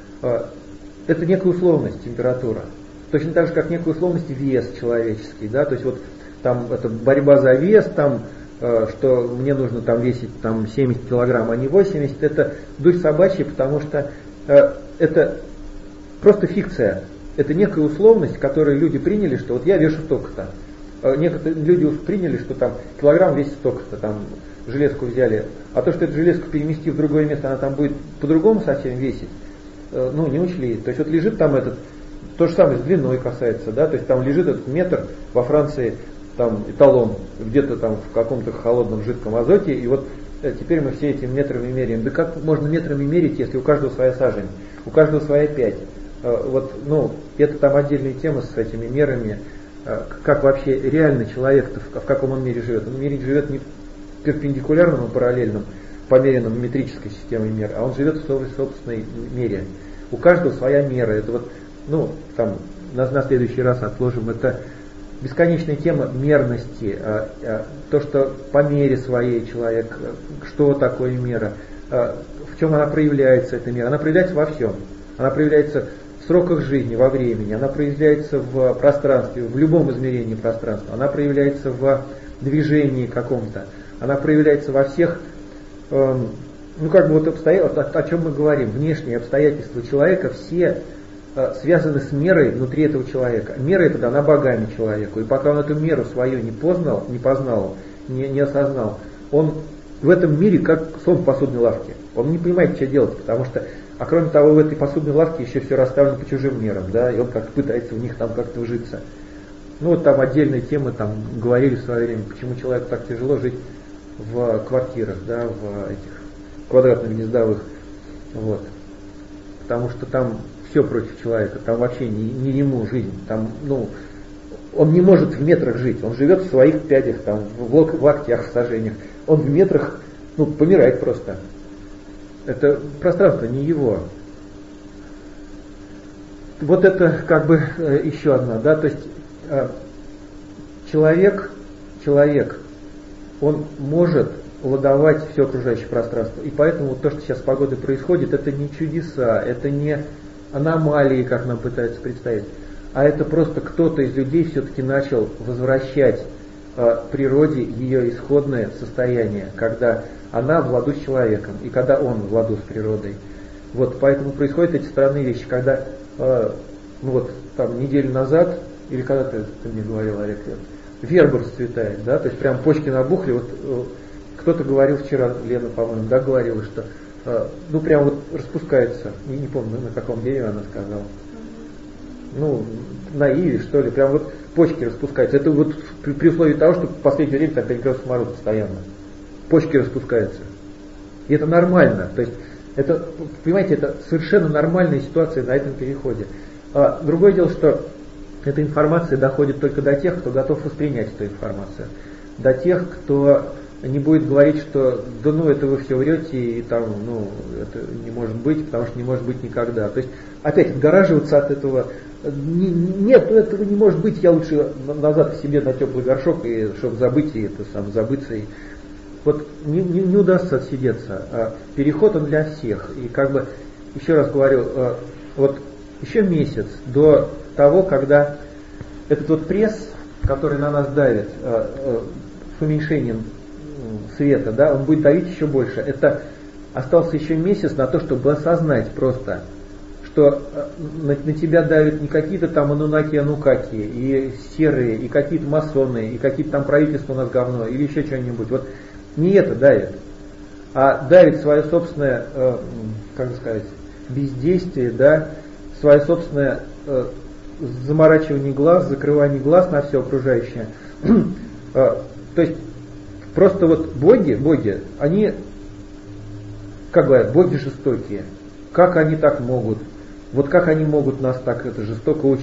это некая условность температура, точно так же как некая условность вес человеческий, да, то есть вот там это борьба за вес, там что мне нужно там весить там семьдесят килограмм, а не восемьдесят, это дурь собачья, потому что э, это просто фикция, это некая условность, которую люди приняли, что вот я вешу столько-то. Э, некоторые люди приняли, что там килограмм весит столько-то, там железку взяли, а то, что эту железку перемести в другое место, она там будет по-другому совсем весить, э, ну не учли. То есть вот лежит там этот, то же самое с длиной касается, да, то есть там лежит этот метр во Франции, там эталон где-то там в каком-то холодном жидком азоте, и вот э, теперь мы все этими метрами меряем. Да как можно метрами мерить, если у каждого своя сажень, у каждого своя пять? Э, вот, ну, это там отдельная тема с этими мерами, э, как вообще реально человек-то, в, в каком он мире живет. Он в мире живет не перпендикулярным, а параллельным, померенным метрической системой мер, а он живет в своей собственной мере. У каждого своя мера. Это вот, ну, там, на, на следующий раз отложим, это бесконечная тема мерности, то, что по мере своей человек, что такое мера, в чем она проявляется, эта мера. Она проявляется во всем. Она проявляется в сроках жизни, во времени, она проявляется в пространстве, в любом измерении пространства, она проявляется в движении каком-то, она проявляется во всех, ну как бы вот обстоятельствах, о чем мы говорим, внешние обстоятельства человека, все связаны с мерой внутри этого человека. Мера эта дана богами человеку. И пока он эту меру свою не познал, не познал, не, не осознал, он в этом мире как слон в посудной лавке. Он не понимает, что делать, потому что, а кроме того, в этой посудной лавке еще все расставлено по чужим мерам, да, и он как пытается в них там как-то ужиться. Ну вот там отдельные темы, там говорили в свое время, почему человеку так тяжело жить в квартирах, да, в этих квадратных гнездовых. Вот. Потому что там все против человека, там вообще не, не ему жизнь, там, ну, он не может в метрах жить, он живет в своих пядях, там, в, лок, в локтях, в сажениях, он в метрах, ну, помирает просто. Это пространство не его. Вот это как бы еще одна, да, то есть человек, человек, он может ладовать все окружающее пространство, и поэтому то, что сейчас с погодой происходит, это не чудеса, это не аномалии, как нам пытаются представить, а это просто кто-то из людей все-таки начал возвращать э, природе ее исходное состояние, когда она в ладу с человеком, и когда он в ладу с природой. Вот, поэтому происходят эти странные вещи, когда, э, ну вот, там, неделю назад, или когда ты, ты мне говорил, Олег, верба расцветает, да, то есть прям почки набухли, вот э, кто-то говорил вчера, Лена, по-моему, да, говорила, что ну, прям вот распускается. Не, не помню, на каком дереве она сказала. Ну, на иве, что ли. Прям вот почки распускаются. Это вот при, при условии того, что в последнее время там пять градусов мороза постоянно. Почки распускаются. И это нормально. То есть, это, понимаете, это совершенно нормальная ситуация на этом переходе. А другое дело, что эта информация доходит только до тех, кто готов воспринять эту информацию. До тех, кто не будет говорить, что да ну это вы все врете, и там, ну, это не может быть, потому что не может быть никогда. То есть опять отгораживаться от этого, не, нет, ну этого не может быть, я лучше назад к себе на теплый горшок, и чтобы забыть, и это сам забыться. И вот не, не, не удастся отсидеться. А переход он для всех. И как бы, еще раз говорю, вот еще месяц до того, когда этот вот пресс, который на нас давит с уменьшением света, да, он будет давить еще больше. Это остался еще месяц на то, чтобы осознать просто, что на, на тебя давят не какие-то там анунаки, анукаки, и серые, и какие-то масоны, и какие-то там правительства у нас говно, или еще что-нибудь. Вот не это давит, а давит свое собственное, э, как сказать, бездействие, да, свое собственное э, заморачивание глаз, закрывание глаз на все окружающее. э, то есть просто вот боги, боги, они, как говорят, боги жестокие. Как они так могут? Вот как они могут нас так это жестоко учить?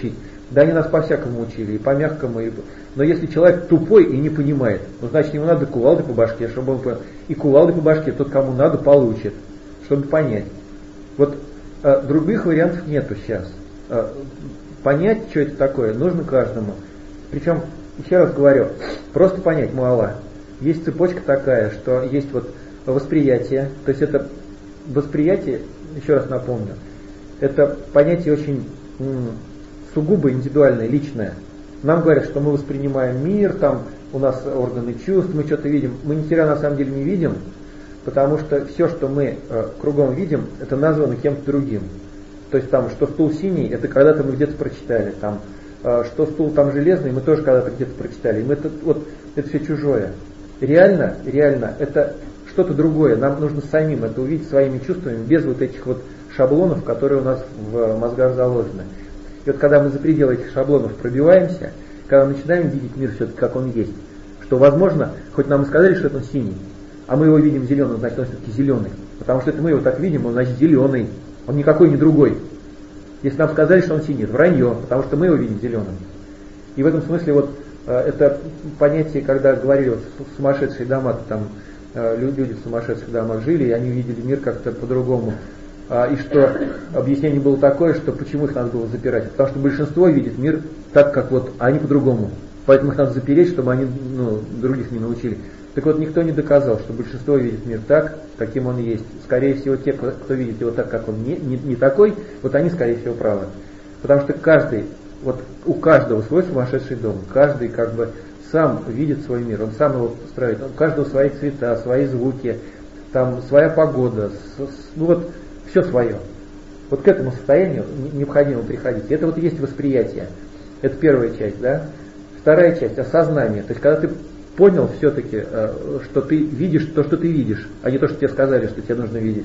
Да, они нас по-всякому учили, и по-мягкому, и... но если человек тупой и не понимает, ну, значит, ему надо кувалды по башке, чтобы он понял. И кувалды по башке тот, кому надо, получит, чтобы понять. Вот а, других вариантов нету сейчас. А, понять, что это такое, нужно каждому. Причем, еще раз говорю, просто понять мало. Есть цепочка такая, что есть вот восприятие, то есть это восприятие, еще раз напомню, это понятие очень м, сугубо индивидуальное, личное. Нам говорят, что мы воспринимаем мир, там у нас органы чувств, мы что-то видим. Мы ни хера на самом деле не видим, потому что все, что мы э, кругом видим, это названо кем-то другим. То есть там, что стул синий, это когда-то мы где-то прочитали. Там, э, что стул там железный, мы тоже когда-то где-то прочитали. И мы это, вот, это все чужое. Реально, реально, это что-то другое. Нам нужно самим это увидеть своими чувствами, без вот этих вот шаблонов, которые у нас в мозгах заложены. И вот когда мы за пределы этих шаблонов пробиваемся, когда начинаем видеть мир все-таки как он есть, что возможно, хоть нам и сказали, что это он синий, а мы его видим зеленым, значит он все-таки зеленый. Потому что это мы его так видим, он значит зеленый, он никакой не другой. Если нам сказали, что он синий, это вранье, потому что мы его видим зеленым. И в этом смысле вот это понятие, когда говорили вот сумасшедшие дома, там люди в сумасшедших домах жили, и они видели мир как-то по-другому. И что объяснение было такое, что почему их надо было запирать? Потому что большинство видит мир так, как вот, а они по-другому. Поэтому их надо запереть, чтобы они ну, других не научили. Так вот, никто не доказал, что большинство видит мир так, каким он есть. Скорее всего, те, кто видит его так, как он не, не, не такой, вот они, скорее всего, правы. Потому что каждый, вот у каждого свой сумасшедший дом, каждый как бы сам видит свой мир, он сам его строит. У каждого свои цвета, свои звуки, там своя погода, с, с, ну вот все свое. Вот к этому состоянию необходимо приходить. Это вот и есть восприятие. Это первая часть, да. Вторая часть — осознание. То есть, когда ты понял все-таки, что ты видишь то, что ты видишь, а не то, что тебе сказали, что тебе нужно видеть.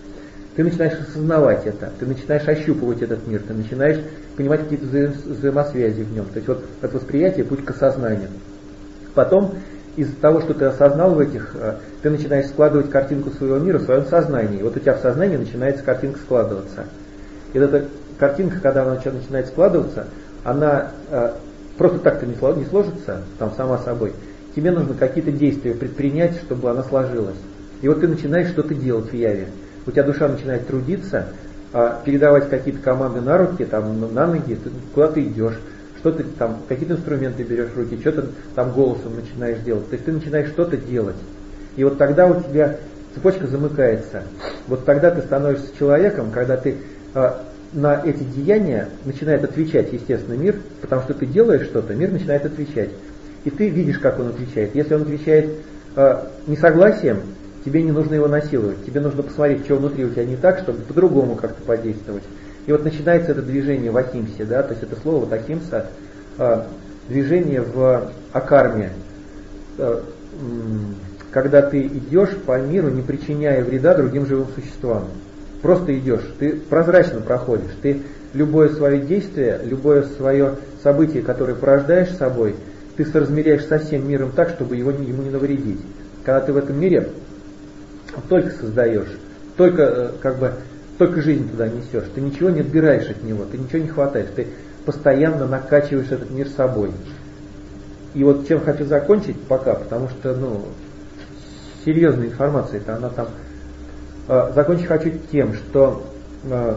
Ты начинаешь осознавать это, ты начинаешь ощупывать этот мир, ты начинаешь понимать какие-то вза- взаимосвязи в нем. То есть вот от восприятия путь к осознанию. Потом из-за того, что ты осознал в этих, ты начинаешь складывать картинку своего мира в своем сознании. И вот у тебя в сознании начинается картинка складываться. И вот эта картинка, когда она начинает складываться, она просто так-то не сложится, там сама собой. Тебе нужно какие-то действия предпринять, чтобы она сложилась. И вот ты начинаешь что-то делать в яве. У тебя душа начинает трудиться, передавать какие-то команды на руки, там, на ноги, ты, куда ты идешь, что ты там, какие-то инструменты берешь в руки, что ты там голосом начинаешь делать. То есть ты начинаешь что-то делать. И вот тогда у тебя цепочка замыкается. Вот тогда ты становишься человеком, когда ты на эти деяния начинает отвечать, естественно, мир, потому что ты делаешь что-то, мир начинает отвечать. И ты видишь, как он отвечает. Если он отвечает э, несогласием, тебе не нужно его насиловать. Тебе нужно посмотреть, что внутри у тебя не так, чтобы по-другому как-то подействовать. И вот начинается это движение в ахимсе, да, то есть это слово вот ахимса, э, движение в акарме. Э, когда ты идешь по миру, не причиняя вреда другим живым существам. Просто идешь, ты прозрачно проходишь, ты любое свое действие, любое свое событие, которое порождаешь собой, ты соразмеряешь со всем миром так, чтобы его, ему не навредить. Когда ты в этом мире только создаешь, только, как бы, только жизнь туда несешь, ты ничего не отбираешь от него, ты ничего не хватаешь, ты постоянно накачиваешь этот мир собой. И вот чем хочу закончить пока, потому что, ну, серьезная информация-то, она там... Закончить хочу тем, что э,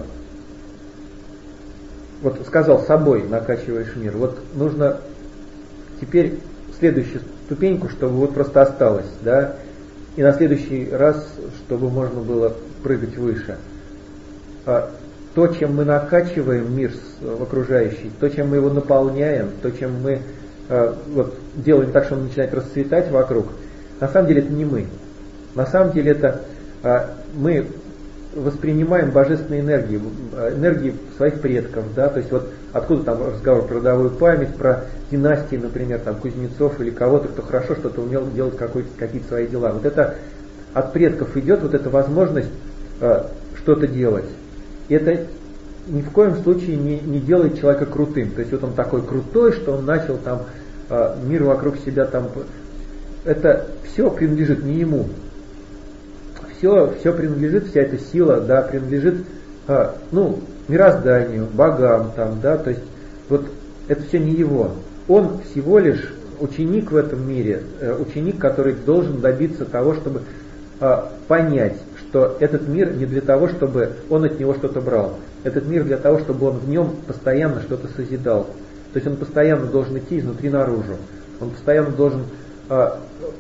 вот сказал, собой накачиваешь мир. Вот нужно теперь следующую ступеньку, чтобы вот просто осталось, да, и на следующий раз, чтобы можно было прыгать выше. А, то, чем мы накачиваем мир окружающий, то, чем мы его наполняем, то, чем мы э, вот, делаем так, что он начинает расцветать вокруг, на самом деле это не мы. На самом деле это мы воспринимаем божественные энергии, энергии своих предков, да, то есть вот откуда там разговор про родовую память, про династии, например, там Кузнецов или кого-то, кто хорошо что-то умел делать, какие-то свои дела. Вот это от предков идет, вот эта возможность э, что-то делать. И это ни в коем случае не, не делает человека крутым. То есть вот он такой крутой, что он начал там э, мир вокруг себя там. Это все принадлежит не ему. Все, все принадлежит, вся эта сила, да, принадлежит, а, ну, мирозданию, богам, там, да, то есть вот это все не его. Он всего лишь ученик в этом мире, ученик, который должен добиться того, чтобы понять, что этот мир не для того, чтобы он от него что-то брал. Этот мир для того, чтобы он в нем постоянно что-то созидал. То есть он постоянно должен идти изнутри наружу. Он постоянно должен, что,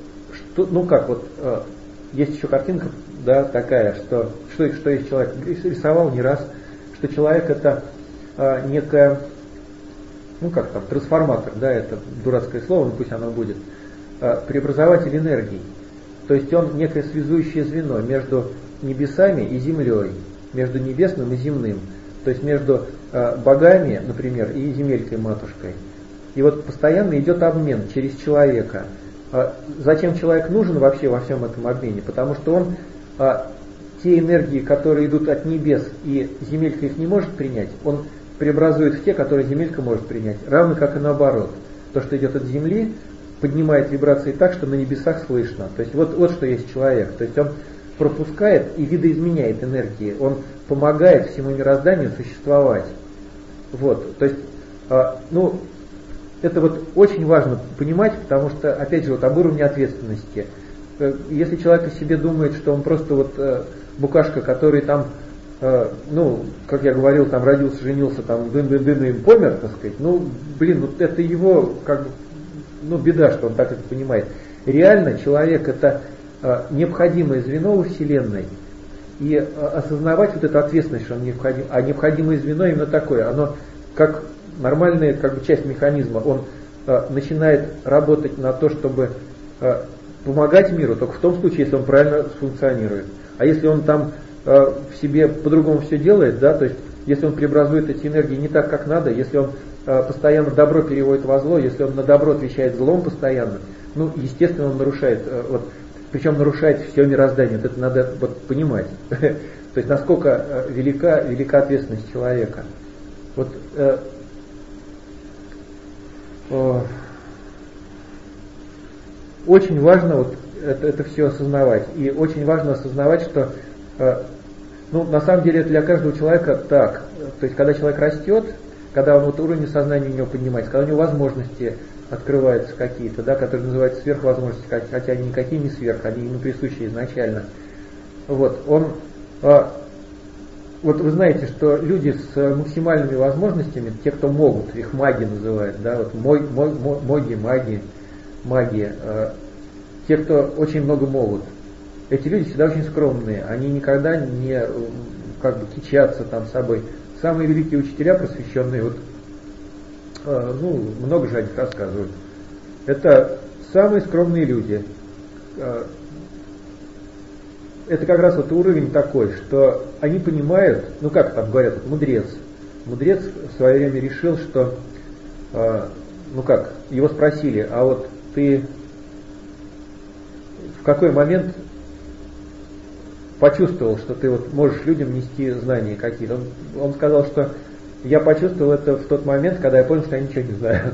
ну как вот, есть еще картинка, да, такая, что, что, что есть человек, рисовал не раз, что человек это некая, ну как там, трансформатор, да, это дурацкое слово, но пусть оно будет, преобразователь энергии. То есть он некое связующее звено между небесами и землей, между небесным и земным, то есть между э, богами, например, и земелькой матушкой. И вот постоянно идет обмен через человека. А зачем человек нужен вообще во всем этом обмене? Потому что он а, те энергии, которые идут от небес, и земелька их не может принять, он преобразует в те, которые земелька может принять, равно как и наоборот. То, что идет от земли, поднимает вибрации так, что на небесах слышно. То есть вот, вот что есть человек. То есть он пропускает и видоизменяет энергии. Он помогает всему мирозданию существовать. Вот. То есть, а, ну, это вот очень важно понимать, потому что, опять же, вот об уровне ответственности. Если человек о себе думает, что он просто вот э, букашка, который там, э, ну, как я говорил, там родился, женился, там дын-дын-дын и помер, так сказать, ну, блин, вот это его, как бы, ну, беда, что он так это понимает. Реально человек это э, необходимое звено во Вселенной. И э, осознавать вот эту ответственность, что он необходим, а необходимое звено именно такое, оно как нормальная как бы, часть механизма, он э, начинает работать на то, чтобы э, помогать миру, только в том случае, если он правильно функционирует. А если он там э, в себе по-другому все делает, да, то есть если он преобразует эти энергии не так, как надо, если он э, постоянно добро переводит во зло, если он на добро отвечает злом постоянно, ну, естественно, он нарушает, э, вот, причем нарушает все мироздание, вот это надо вот, понимать. То есть насколько э, велика, велика ответственность человека. Вот э, э, очень важно вот это, это все осознавать. И очень важно осознавать, что э, ну, на самом деле это для каждого человека так. То есть когда человек растет, когда он вот уровень сознания у него поднимается, когда у него возможности открываются какие-то, да, которые называются сверхвозможности, хотя они никакие не сверх, они ему присущи изначально. Вот, он, э, вот вы знаете, что люди с максимальными возможностями, те, кто могут, их маги называют, да, вот мой, мой, мой, моги, маги, магия, э, те, кто очень много могут, эти люди всегда очень скромные, они никогда не э, как бы кичатся там собой. Самые великие учителя просвещенные, вот, э, ну, много же о них рассказывают, это самые скромные люди. Э, это как раз вот уровень такой, что они понимают, ну как там говорят, вот, мудрец. Мудрец в свое время решил, что, э, ну как, его спросили, а вот ты в какой момент почувствовал, что ты вот можешь людям нести знания какие-то? Он, он сказал, что я почувствовал это в тот момент, когда я понял, что я ничего не знаю.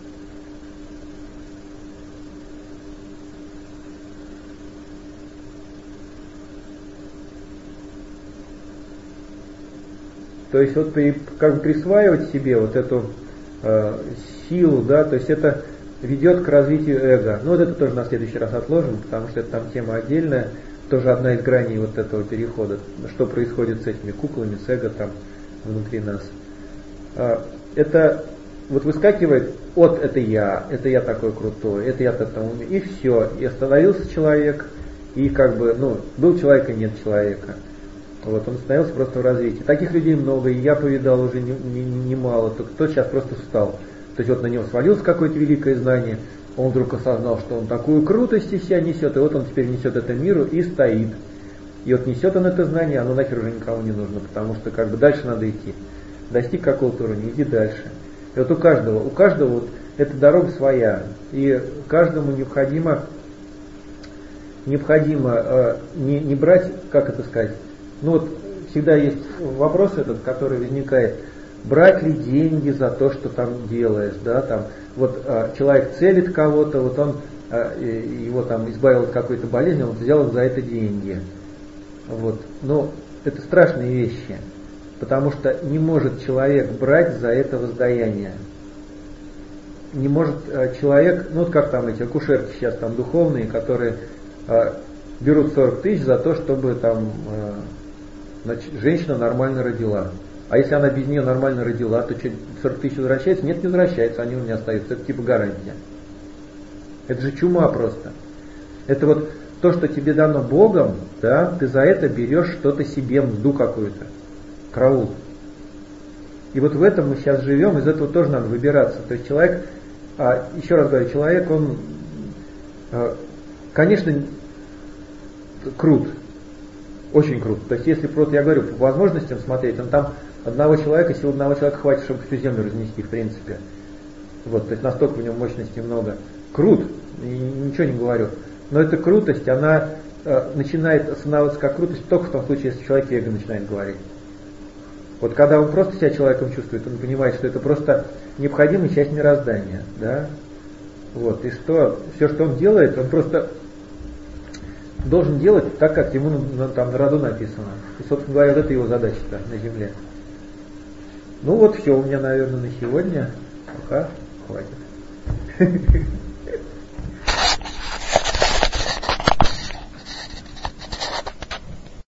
То есть вот при, как бы присваивать себе вот эту э, силу, да, то есть это ведет к развитию эго. Ну вот это тоже на следующий раз отложим, потому что это там тема отдельная, тоже одна из граней вот этого перехода, что происходит с этими куклами, с эго там внутри нас. Э, это вот выскакивает от это я, это я такой крутой, это я так там умею, и все, и остановился человек, и как бы, ну, был человек и нет человека. Вот, он остановился просто в развитии. Таких людей много, и я повидал уже немало, не, не, не мало, только кто сейчас просто встал. То есть вот на него свалилось какое-то великое знание, он вдруг осознал, что он такую крутость из себя несет, и вот он теперь несет это миру и стоит. И вот несет он это знание, оно нахер уже никому не нужно, потому что как бы дальше надо идти. Достиг какого-то уровня, иди дальше. И вот у каждого, у каждого вот эта дорога своя, и каждому необходимо, необходимо э, не, не брать, как это сказать, ну вот всегда есть вопрос этот, который возникает, брать ли деньги за то, что там делаешь, да, там, вот э, человек целит кого-то, вот он, э, его там избавил от какой-то болезни, он взял за это деньги. Вот, но это страшные вещи, потому что не может человек брать за это воздаяние. не может человек, ну вот как там эти акушерки сейчас там духовные, которые э, берут сорок тысяч за то, чтобы там э, значит, женщина нормально родила. А если она без нее нормально родила, то что, сорок тысяч возвращается? Нет, не возвращается, они у меня остаются. Это типа гарантия. Это же чума просто. Это вот то, что тебе дано Богом, да, ты за это берешь что-то себе, мзду какую-то, караул. И вот в этом мы сейчас живем, из этого тоже надо выбираться. То есть человек, а, еще раз говорю, человек, он, а, конечно, крут, очень крут. То есть если просто, я говорю, по возможностям смотреть, он там одного человека, сил одного человека хватит, чтобы всю землю разнести, в принципе. Вот, то есть настолько в нем мощности много. Крут, и ничего не говорю. Но эта крутость, она э, начинает осознаваться как крутость только в том случае, если человек эго начинает говорить. Вот когда он просто себя человеком чувствует, он понимает, что это просто необходимая часть мироздания, да? Вот, и что все, что он делает, он просто должен делать так, как ему на, там на роду написано. И, собственно говоря, вот это его задача-то на земле. Ну вот все у меня, наверное, на сегодня. Пока хватит.